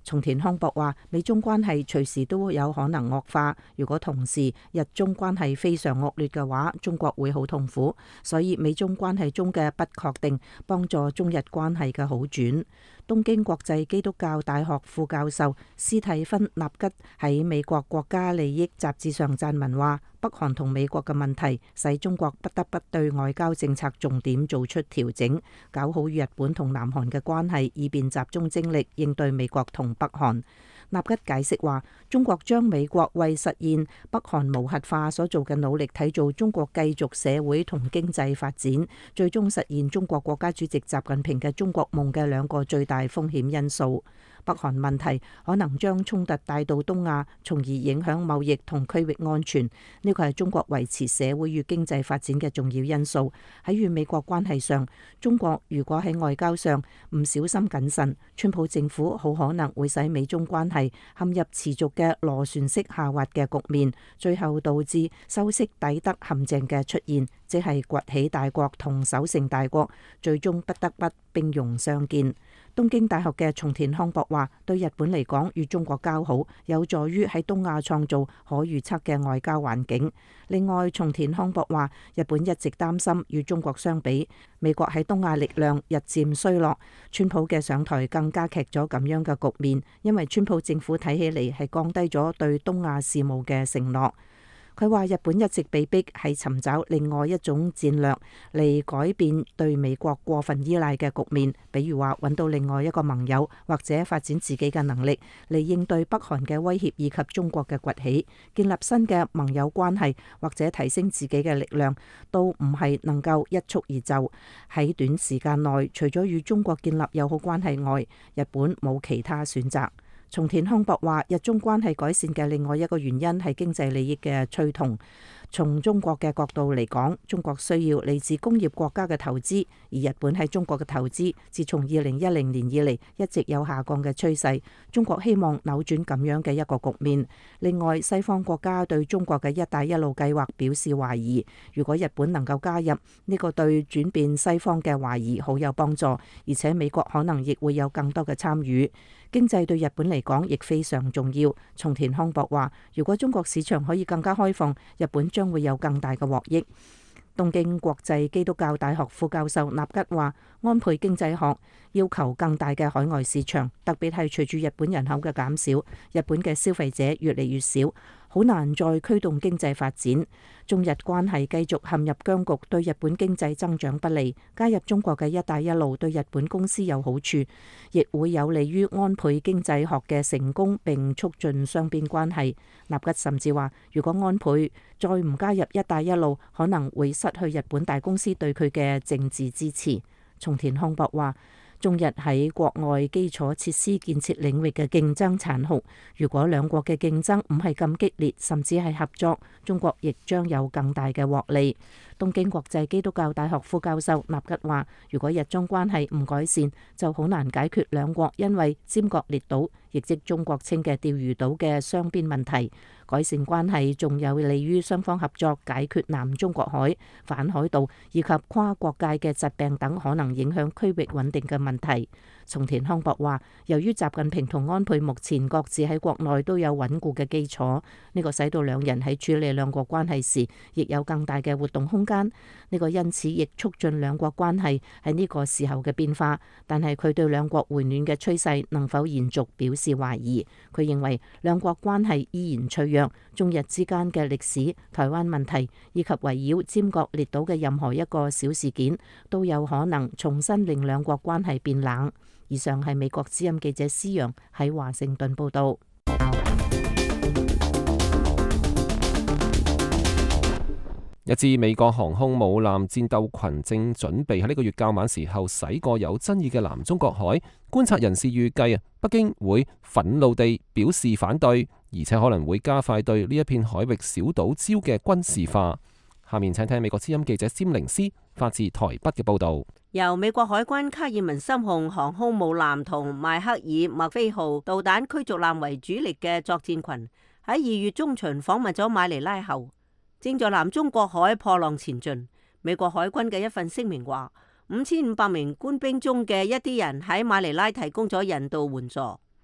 松田康博話：美中關係隨時都有可能惡化，如果同時日中關係非常惡劣嘅話，中國會好痛苦。所以美中關係中嘅不確定幫助中日關係嘅好轉。東京國際基督教大學副教授斯蒂芬納吉喺美國國家利益雜誌上撰文話：北韓同美國嘅問題使中國不得不對外交政策重點做出調整，搞好與日本同南韓嘅關係，以便集中精力應對美國同北韓。納吉解釋話：中國將美國為實現北韓無核化所做嘅努力睇做中國繼續社會同經濟發展，最終實現中國國家主席習近平嘅中國夢嘅兩個最大風險因素。北韓問題可能將衝突帶到東亞，從而影響貿易同區域安全。呢個係中國維持社會與經濟發展嘅重要因素。喺與美國關係上，中國如果喺外交上唔小心謹慎，川普政府好可能會使美中關係陷入持續嘅螺旋式下滑嘅局面，最後導致修昔底德陷阱嘅出現，即係崛起大國同守成大國最終不得不兵戎相見。東京大學嘅松田康博話：對日本嚟講，與中國交好有助於喺東亞創造可預測嘅外交環境。另外，松田康博話：日本一直擔心與中國相比，美國喺東亞力量日漸衰落。川普嘅上台更加劇咗咁樣嘅局面，因為川普政府睇起嚟係降低咗對東亞事務嘅承諾。佢話日本一直被逼係尋找另外一種戰略嚟改變對美國過分依賴嘅局面，比如話揾到另外一個盟友，或者發展自己嘅能力嚟應對北韓嘅威脅以及中國嘅崛起，建立新嘅盟友關係，或者提升自己嘅力量，都唔係能夠一蹴而就。喺短時間內，除咗與中國建立友好關係外，日本冇其他選擇。松田康博話：日中關係改善嘅另外一個原因係經濟利益嘅趨同。從中國嘅角度嚟講，中國需要嚟自工業國家嘅投資，而日本喺中國嘅投資自從二零一零年以嚟一直有下降嘅趨勢。中國希望扭轉咁樣嘅一個局面。另外，西方國家對中國嘅一帶一路計劃表示懷疑。如果日本能夠加入，呢個對轉變西方嘅懷疑好有幫助，而且美國可能亦會有更多嘅參與。經濟對日本嚟講亦非常重要。松田康博話：如果中國市場可以更加開放，日本將會有更大嘅獲益。東京國際基督教大學副教授納吉話：安倍經濟學要求更大嘅海外市場，特別係隨住日本人口嘅減少，日本嘅消費者越嚟越少，好難再驅動經濟發展。中日關係繼續陷入僵局，對日本經濟增長不利。加入中國嘅一帶一路對日本公司有好處，亦會有利於安倍經濟學嘅成功，並促進雙邊關係。納吉甚至話：如果安倍再唔加入一帶一路，可能會失去日本大公司對佢嘅政治支持。松田康博話：中日喺國外基礎設施建設領域嘅競爭殘酷，如果兩國嘅競爭唔係咁激烈，甚至係合作，中國亦將有更大嘅獲利。東京國際基督教大學副教授納吉話：如果日中關係唔改善，就好難解決兩國因為尖閣列島，亦即中國稱嘅釣魚島嘅雙邊問題。改善關係仲有利於雙方合作解決南中國海、反海盜以及跨國界嘅疾病等可能影響區域穩定嘅問題。松田康博話：由於習近平同安倍目前各自喺國內都有穩固嘅基礎，呢個使到兩人喺處理兩國關係時，亦有更大嘅活動空間。呢個因此亦促進兩國關係喺呢個時候嘅變化。但係佢對兩國回暖嘅趨勢能否延續表示懷疑。佢認為兩國關係依然脆弱，中日之間嘅歷史、台灣問題以及圍繞尖閣列島嘅任何一個小事件，都有可能重新令兩國關係變冷。以上係美國之音記者施陽喺華盛頓報道。 一支美國航空母艦戰鬥群正準備喺呢個月較晚時候駛過有爭議嘅南中國海。觀察人士預計啊，北京會憤怒地表示反對，而且可能會加快對呢一片海域小島礁嘅軍事化。下面請聽美國之音記者詹寧斯發自台北嘅報道。 由美國海軍卡爾文森號航空母艦同邁克爾墨菲號導彈驅逐艦為主力嘅作戰群，喺二月中旬訪問咗馬尼拉後，正在南中國海破浪前進。美國海軍嘅一份聲明話，五千五百名官兵中嘅一啲人喺馬尼拉提供咗人道援助。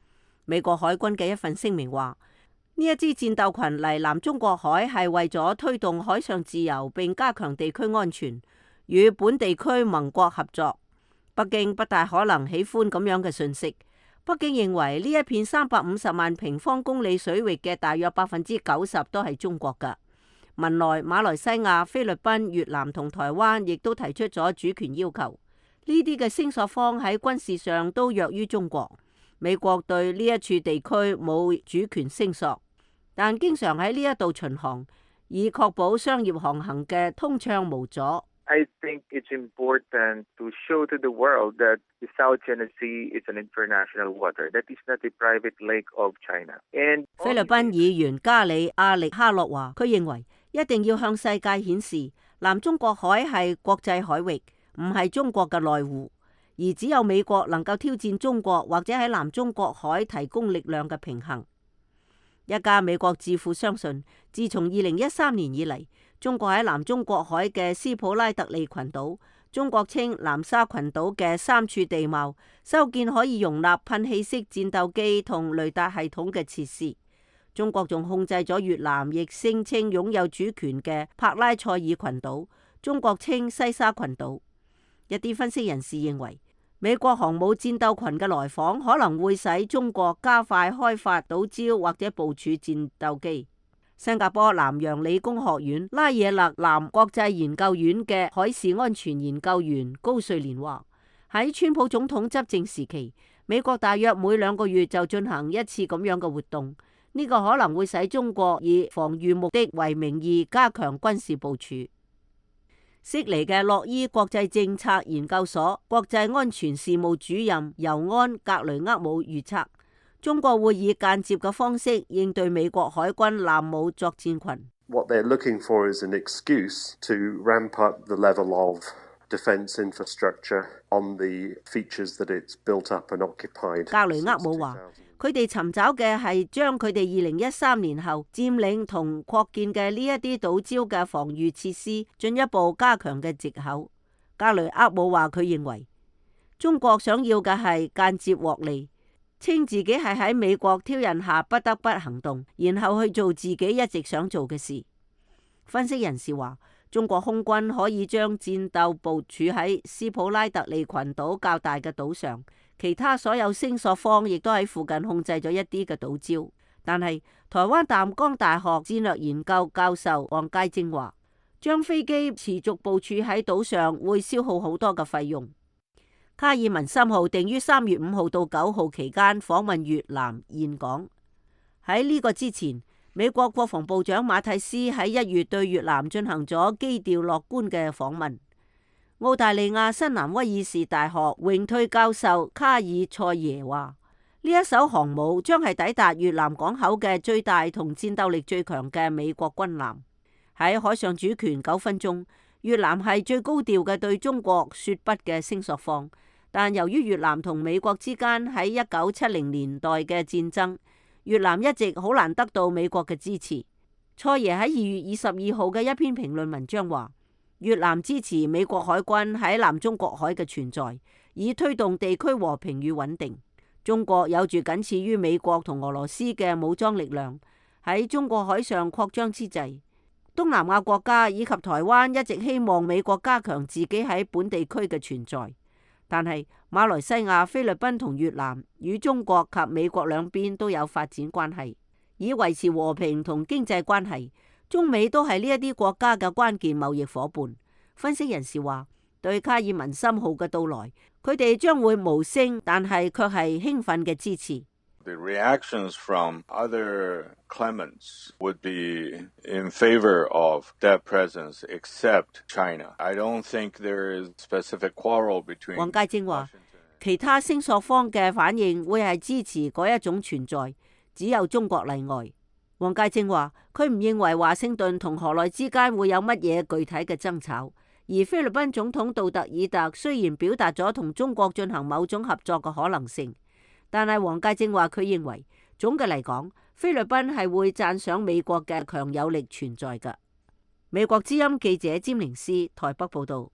美國海軍嘅一份聲明話，呢一支戰鬥群嚟南中國海係為咗推動海上自由並加強地區安全，與本地區盟國合作。北京不大可能喜歡咁樣嘅訊息。北京認為呢一片三百五十萬平方公里水域嘅大約百分之九十都係中國㗎。文萊、馬來西亞、菲律賓、越南同台灣亦都提出咗主權要求。呢啲嘅聲索方喺軍事上都弱於中國。美國對呢一處地區冇主權聲索，但經常喺呢一度巡航，以確保商業航行嘅通暢無阻。 I think it's important to show to the world that the South China Sea is an international water. That is not a private lake of China. And 菲律賓議員加里亞力哈洛話，佢認為一定要向世界顯示，南中國海係國際海域，唔係中國嘅內湖，而只有美國能夠挑戰中國，或者喺南中國海提供力量嘅平衡。一家美國智庫相信，自從二零一三年以嚟，中國喺南中國海嘅斯普拉特利群島，中國稱南沙群島嘅三處地貌，修建可以容納噴氣式戰鬥機同雷達系統嘅設施。中國仲控制咗越南亦聲稱擁有主權嘅帕拉塞爾群島，中國稱西沙群島。一啲分析人士認為，美國航母戰鬥群嘅來訪可能會使中國加快開發島礁或者部署戰鬥機。新加坡南洋理工學院拉惹勒南國際研究院嘅海事安全研究員高瑞蓮話，喺川普總統執政時期，美國大約每兩個月就進行一次咁樣嘅活動，呢、這個可能會使中國以防禦目的為名義加強軍事部署。悉尼嘅洛伊國際政策研究所國際安全事務主任尤安格雷厄姆預測，中國會以間接嘅方式應對美國海軍艦母作戰群。 What they're looking for is an excuse to ramp up the level of defense infrastructure on the features that it's built up and occupied. 格雷厄姆話，佢哋尋找嘅係將佢哋二零一三年後佔領同擴建嘅呢一啲島礁嘅防禦設施進一步加強嘅藉口。格雷厄姆話，佢認為中國想要嘅係間接獲利，稱自己係喺美國挑釁下不得不行動，然後去做自己一直想做嘅事。分析人士話，中國空軍可以將戰鬥部署喺斯普拉特利群島較大嘅島上，其他所有聲索方亦都喺附近控制咗一啲嘅島礁。但係台灣淡江大學戰略研究教授黃介正話，將飛機持續部署喺島上會消耗好多嘅費用。卡爾文森號定於三月五號到九號期間訪問越南峴港。喺呢個之前，美國國防部長馬蒂斯喺一月對越南進行咗基調樂觀嘅訪問。澳大利亞新南威爾士大學榮退教授卡爾塞耶話，呢一艘航母將係抵達越南港口嘅最大同戰鬥力最強嘅美國軍艦。喺海上主權糾紛中，越南係最高調嘅對中國說不嘅聲索方。但由於越南同美國之間喺一九七零年代嘅戰爭，越南一直好難得到美國嘅支持。塞耶喺二月二十二號嘅一篇評論文章話，越南支持美國海軍喺南中國海嘅存在，以推動地區和平與穩定。中國有住僅次於美國同俄羅斯嘅武裝力量，喺中國海上擴張之際，東南亞國家以及台灣一直希望美國加強自己喺本地區嘅存在。但係馬來西亞、菲律賓同越南與中國及美國兩邊都有發展關係，以維持和平同經濟關係。中美都係呢一啲國家嘅關鍵貿易夥伴。分析人士話，對卡爾文森號嘅到來，佢哋將會無聲，但係卻係興奮嘅支持。 The reactions from other claimants would be in favor of that presence, except China. I don't think there is specific quarrel between. 黃介正話，其他聲索方嘅反應會係支持嗰一種存在，只有中國例外。黃介正話，佢唔認為華盛頓同河內之間會有乜嘢具體嘅爭吵，而菲律賓總統杜特爾特雖然表達咗同中國進行某種合作嘅可能性。但係黃介正話，佢認為總嘅嚟講，菲律賓係會讚賞美國嘅強有力存在㗎。美國之音記者詹寧斯台北報道。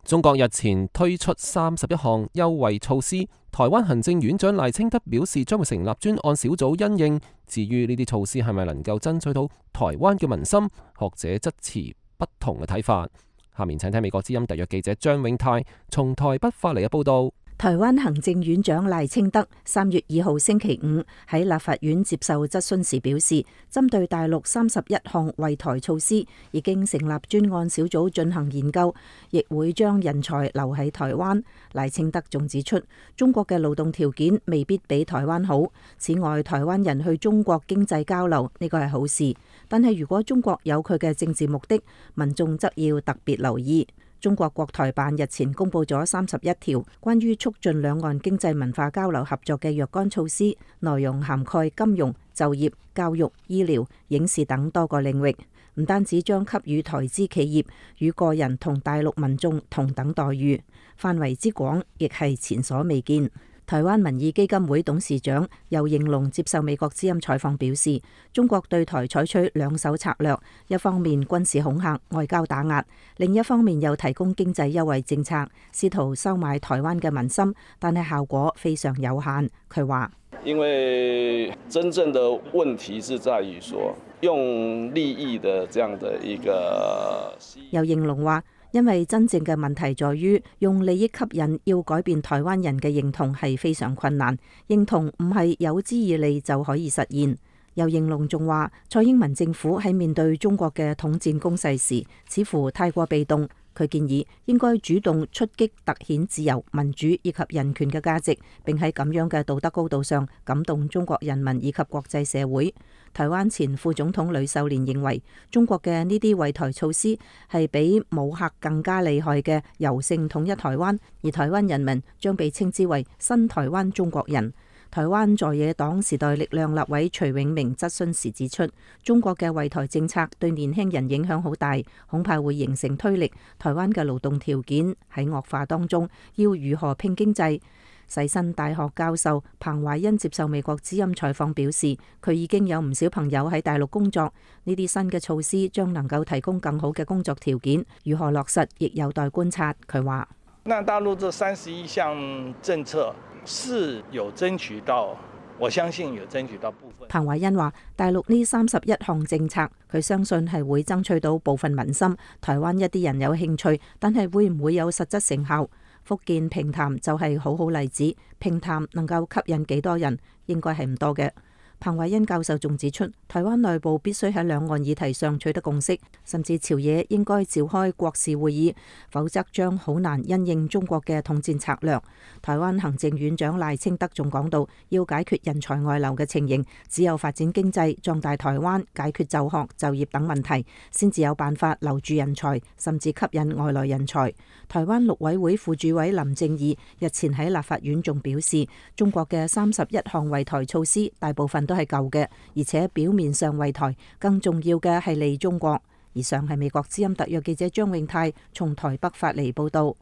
中國日前推出三十一項優惠措施，台灣行政院長賴清德表示將會成立專案小組因應。至於呢啲措施係咪能夠爭取到台灣嘅民心，學者則持不同嘅睇法。下面請聽美國之音特約記者張永泰從台北發嚟嘅報道。 台灣行政院長賴清德三月二號星期五喺立法院接受質詢時表示，針對大陸三十一項惠台措施，已經成立專案小組進行研究，亦會將人才留喺台灣。賴清德仲指出，中國嘅勞動條件未必比台灣好。此外，台灣人去中國經濟交流呢個係好事，但係如果中國有佢嘅政治目的，民眾則要特別留意。中國國台辦日前公布咗三十一條關於促進兩岸經濟文化交流合作嘅若干措施，內容涵蓋金融、就業、教育、醫療、影視等多個領域，唔單止將給予台資企業與個人同大陸民眾同等待遇，範圍之廣亦係前所未見。台灣民意基金會董事長游盈隆接受美國之音採訪表示，中國對台採取兩手策略，一方面軍事恐嚇、外交打壓，另一方面又提供經濟優惠政策，試圖收買台灣嘅民心，但係效果非常有限。佢話： 因為真正的問題是在於說，用利益的這樣的一個。 游盈隆話：因為真正嘅問題在於用利益吸引，要改變台灣人嘅認同係非常困難，認同唔係有朝一日就可以實現。游盈隆仲話，蔡英文政府喺面對中國嘅統戰攻勢時，似乎太過被動。佢建議應該主動出擊，凸顯自由、民主以及人權嘅價值，並喺咁樣嘅道德高度上感動中國人民以及國際社會。台灣前副總統呂秀蓮認為，中國嘅呢啲惠台措施係比武嚇更加厲害嘅柔性統一台灣，而台灣人民將被稱之為新台灣中國人。台灣在野黨時代力量立委徐永明質詢時指出，中國嘅惠台政策對年輕人影響好大，恐怕會形成推力。台灣嘅勞動條件喺惡化當中，要如何拼經濟？世新大學教授彭懷恩接受美國之音採訪表示，佢已經有唔少朋友喺大陸工作，呢啲新嘅措施將能夠提供更好嘅工作條件，如何落實亦有待觀察。佢話： 那大陸這三十一項政策是有爭取到，我相信有爭取到部分。 彭懷恩話：大陸呢三十一項政策，佢相信係會爭取到部分民心。台灣一啲人有興趣，但係會唔會有實質成效？福建平潭就係好好例子，平潭能夠吸引幾多人，應該係唔多嘅。彭懷恩教授仲指出，台灣內部必須喺兩岸議題上取得共識，甚至朝野應該召開國事會議，否則將好難因應中國嘅統戰策略。台灣行政院長賴清德仲講到，要解決人才外流嘅情形，只有發展經濟、壯大台灣、解決就學、就業等問題，先至有辦法留住人才，甚至吸引外來人才。台灣陸委會副主委林正義日前喺立法院仲表示，中國嘅三十一項惠台措施大部分都係舊嘅，而且表面上惠台，更重要嘅係利中國。以上係美國之音特約記者張永泰從台北發嚟報道。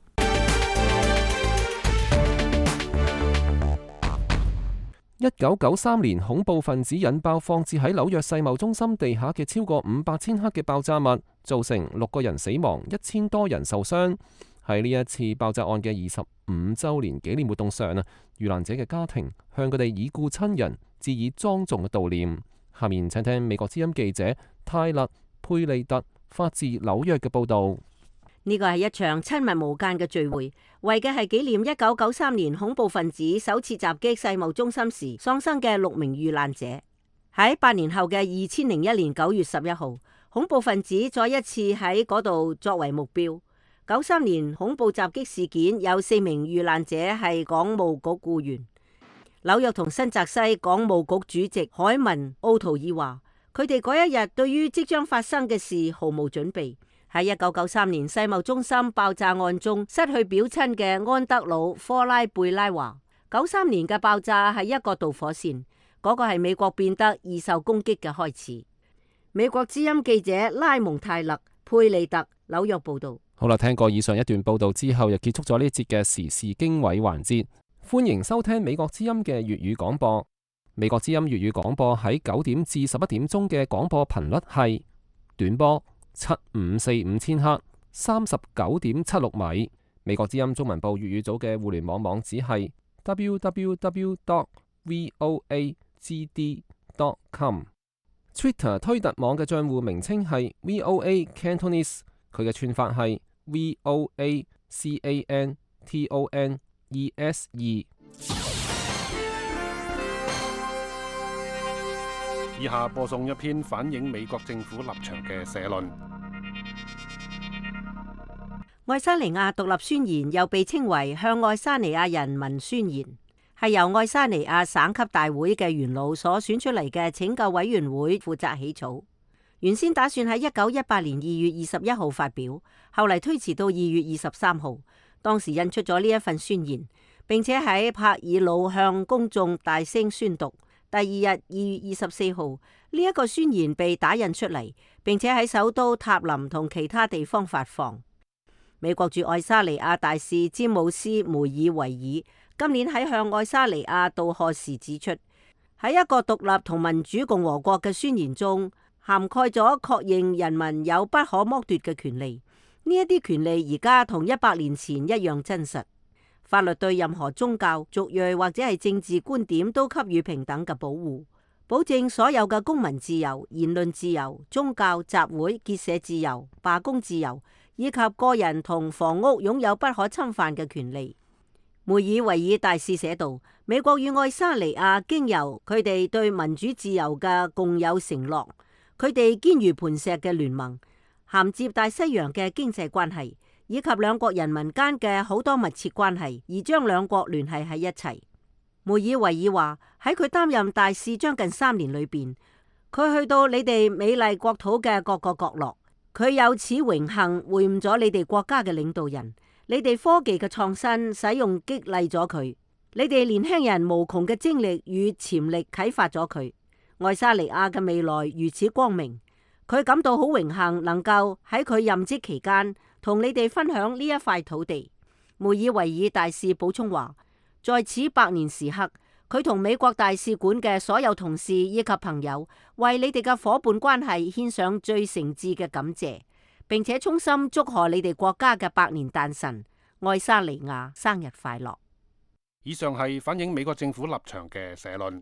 一九九三年恐怖分子引爆放置喺紐約世貿中心地下嘅超過五百千克嘅爆炸物，造成六個人死亡，一千多人受傷。喺呢一次爆炸案嘅二十五週年紀念活動上啊，遇難者嘅家庭向佢哋已故親人致以莊重嘅悼念。下面請聽美國之音記者泰勒佩利特發自紐約嘅報導。 呢個係一場親密無間嘅聚會，為嘅係紀念一九九三年恐怖分子首次襲擊世貿中心時喪生嘅六名遇難者。喺八年後嘅二千零一年九月十一號，恐怖分子再一次喺嗰度作為目標。九三年恐怖襲擊事件有四名遇難者係港務局僱員。紐約同新澤西港務局主席海文奧圖爾話，佢哋嗰一日對於即將發生嘅事毫無準備。喺一九九三年世貿中心爆炸案中失去表親嘅安德魯科拉貝拉話，九三年嘅爆炸係一個導火線，嗰個係美國變得易受攻擊嘅開始。美國之音記者拉蒙泰勒佩利特紐約報道。 好啦，聽過以上一段報道之後，又結束咗呢一節嘅時事經緯環節。歡迎收聽美國之音嘅粵語廣播。美國之音粵語廣播喺九點至十一點鐘嘅廣播頻率係短波七五四五千赫，三十九點七六米； 美國之音中文部粵語組嘅互聯網網址係 w w w dot voa g d dot com。Twitter 推特網嘅賬戶名稱係 V O A Cantonese， 佢嘅串法係 V O A C A N T O N E S E。 以下播送一篇反映美國政府立場嘅社論。 愛沙尼亞獨立宣言又被稱為向愛沙尼亞人民宣言，係由愛沙尼亞省級大會嘅元老所選出嚟嘅拯救委員會負責起草。原先打算喺一九一八年二月二十一號發表，後嚟推遲到二月二十三號。當時印出咗呢一份宣言，並且喺帕爾魯向公眾大聲宣讀。第二日二月二十四號，呢一個宣言被打印出嚟，並且喺首都塔林同其他地方發放。美國駐愛沙尼亞大使詹姆斯梅爾維爾今年喺向愛沙尼亞道賀時指出，喺一個獨立同民主共和國嘅宣言中，涵蓋咗確認人民有不可剝奪嘅權利。呢一啲權利而家同一百年前一樣真實。法律對任何宗教、族裔或者係政治觀點都給予平等嘅保護，保證所有嘅公民自由、言論自由、宗教集會結社自由、罷工自由，以及個人同房屋擁有不可侵犯嘅權利。梅爾維爾大使寫道：美國與愛沙尼亞經由佢哋對民主自由嘅共有承諾，佢哋堅如磐石嘅聯盟，銜接大西洋嘅經濟關係，以及兩國人民間嘅好多密切關係，而將兩國聯繫喺一齊。梅爾維爾話：喺佢擔任大使將近三年裏邊，佢去到你哋美麗國土嘅各個角落，佢有此榮幸會晤咗你哋國家嘅領導人，你哋科技嘅創新使用激勵咗佢，你哋年輕人無窮嘅精力與潛力啟發咗佢。愛沙尼亞嘅未來如此光明，佢感到好榮幸能夠喺佢任職期間同你哋分享呢一塊土地。梅爾維爾大使補充話：在此百年時刻，佢同美國大使館嘅所有同事以及朋友為你哋嘅伙伴關係獻上最誠摯嘅感謝，並且衷心祝賀你哋國家嘅百年誕辰愛沙尼亞生日快樂。 以上係反映美國政府立場嘅社論。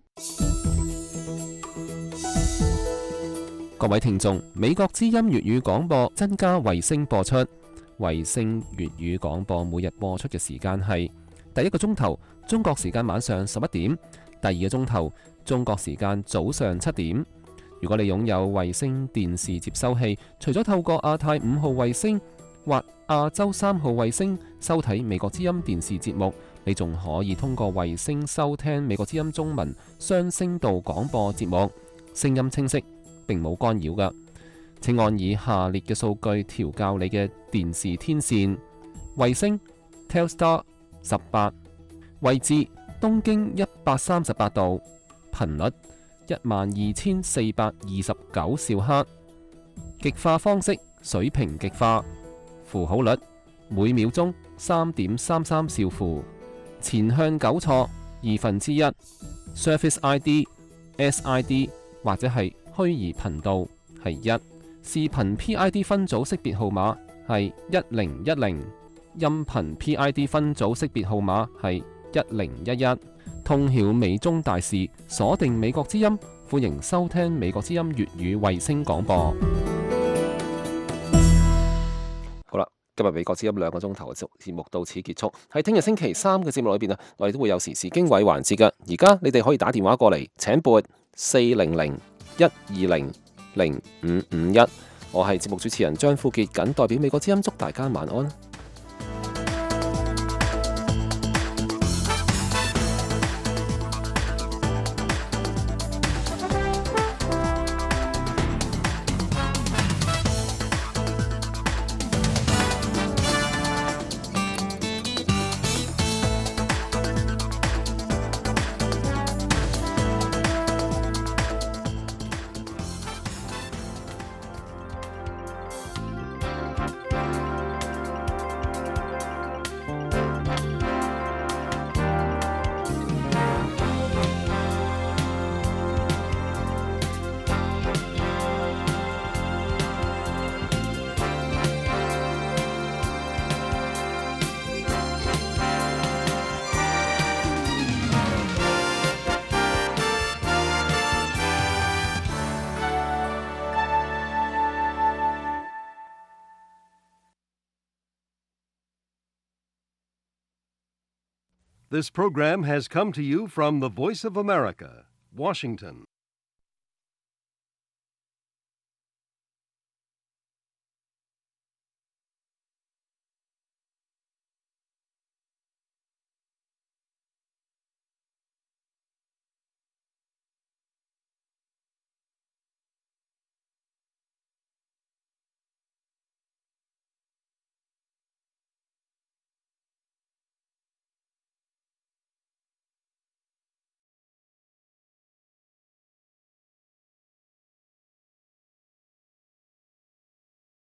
各位聽眾，美國之音粵語廣播增加衛星播出。衛星粵語廣播每日播出嘅時間係第一個鐘頭中國時間晚上十一點，第二個鐘頭中國時間早上七點。如果你擁有衛星電視接收器，除咗透過亞太五號衛星或亞洲三號衛星收睇美國之音電視節目，你仲可以通過衛星收聽美國之音中文雙聲道廣播節目，聲音清晰，並冇干擾㗎。請按以下列嘅數據調校你嘅電視天線：衛星 Telstar 十八，位置東經一百三十八度，頻率一萬二千四百二十九兆赫，極化方式水平極化，符號率每秒鐘三點三三兆符，前向糾錯二分之一 ，Service I D、S I D 或者係虛擬頻道係一，視頻 P I D 分組識別號碼係一零一零，音頻 P I D 分組識別號碼係一零一一。通曉美中大事，鎖定美國之音，歡迎收聽美國之音粵語衛星廣播。好啦，今日美國之音兩個鐘頭嘅節目到此結束。喺聽日星期三嘅節目裏邊啊，我哋都會有時事經緯環節嘅。而家你哋可以打電話過嚟，請撥四零零一二零零五五一。我係節目主持人張富傑，謹代表美國之音祝大家晚安。 This program has come to you from the Voice of America, Washington.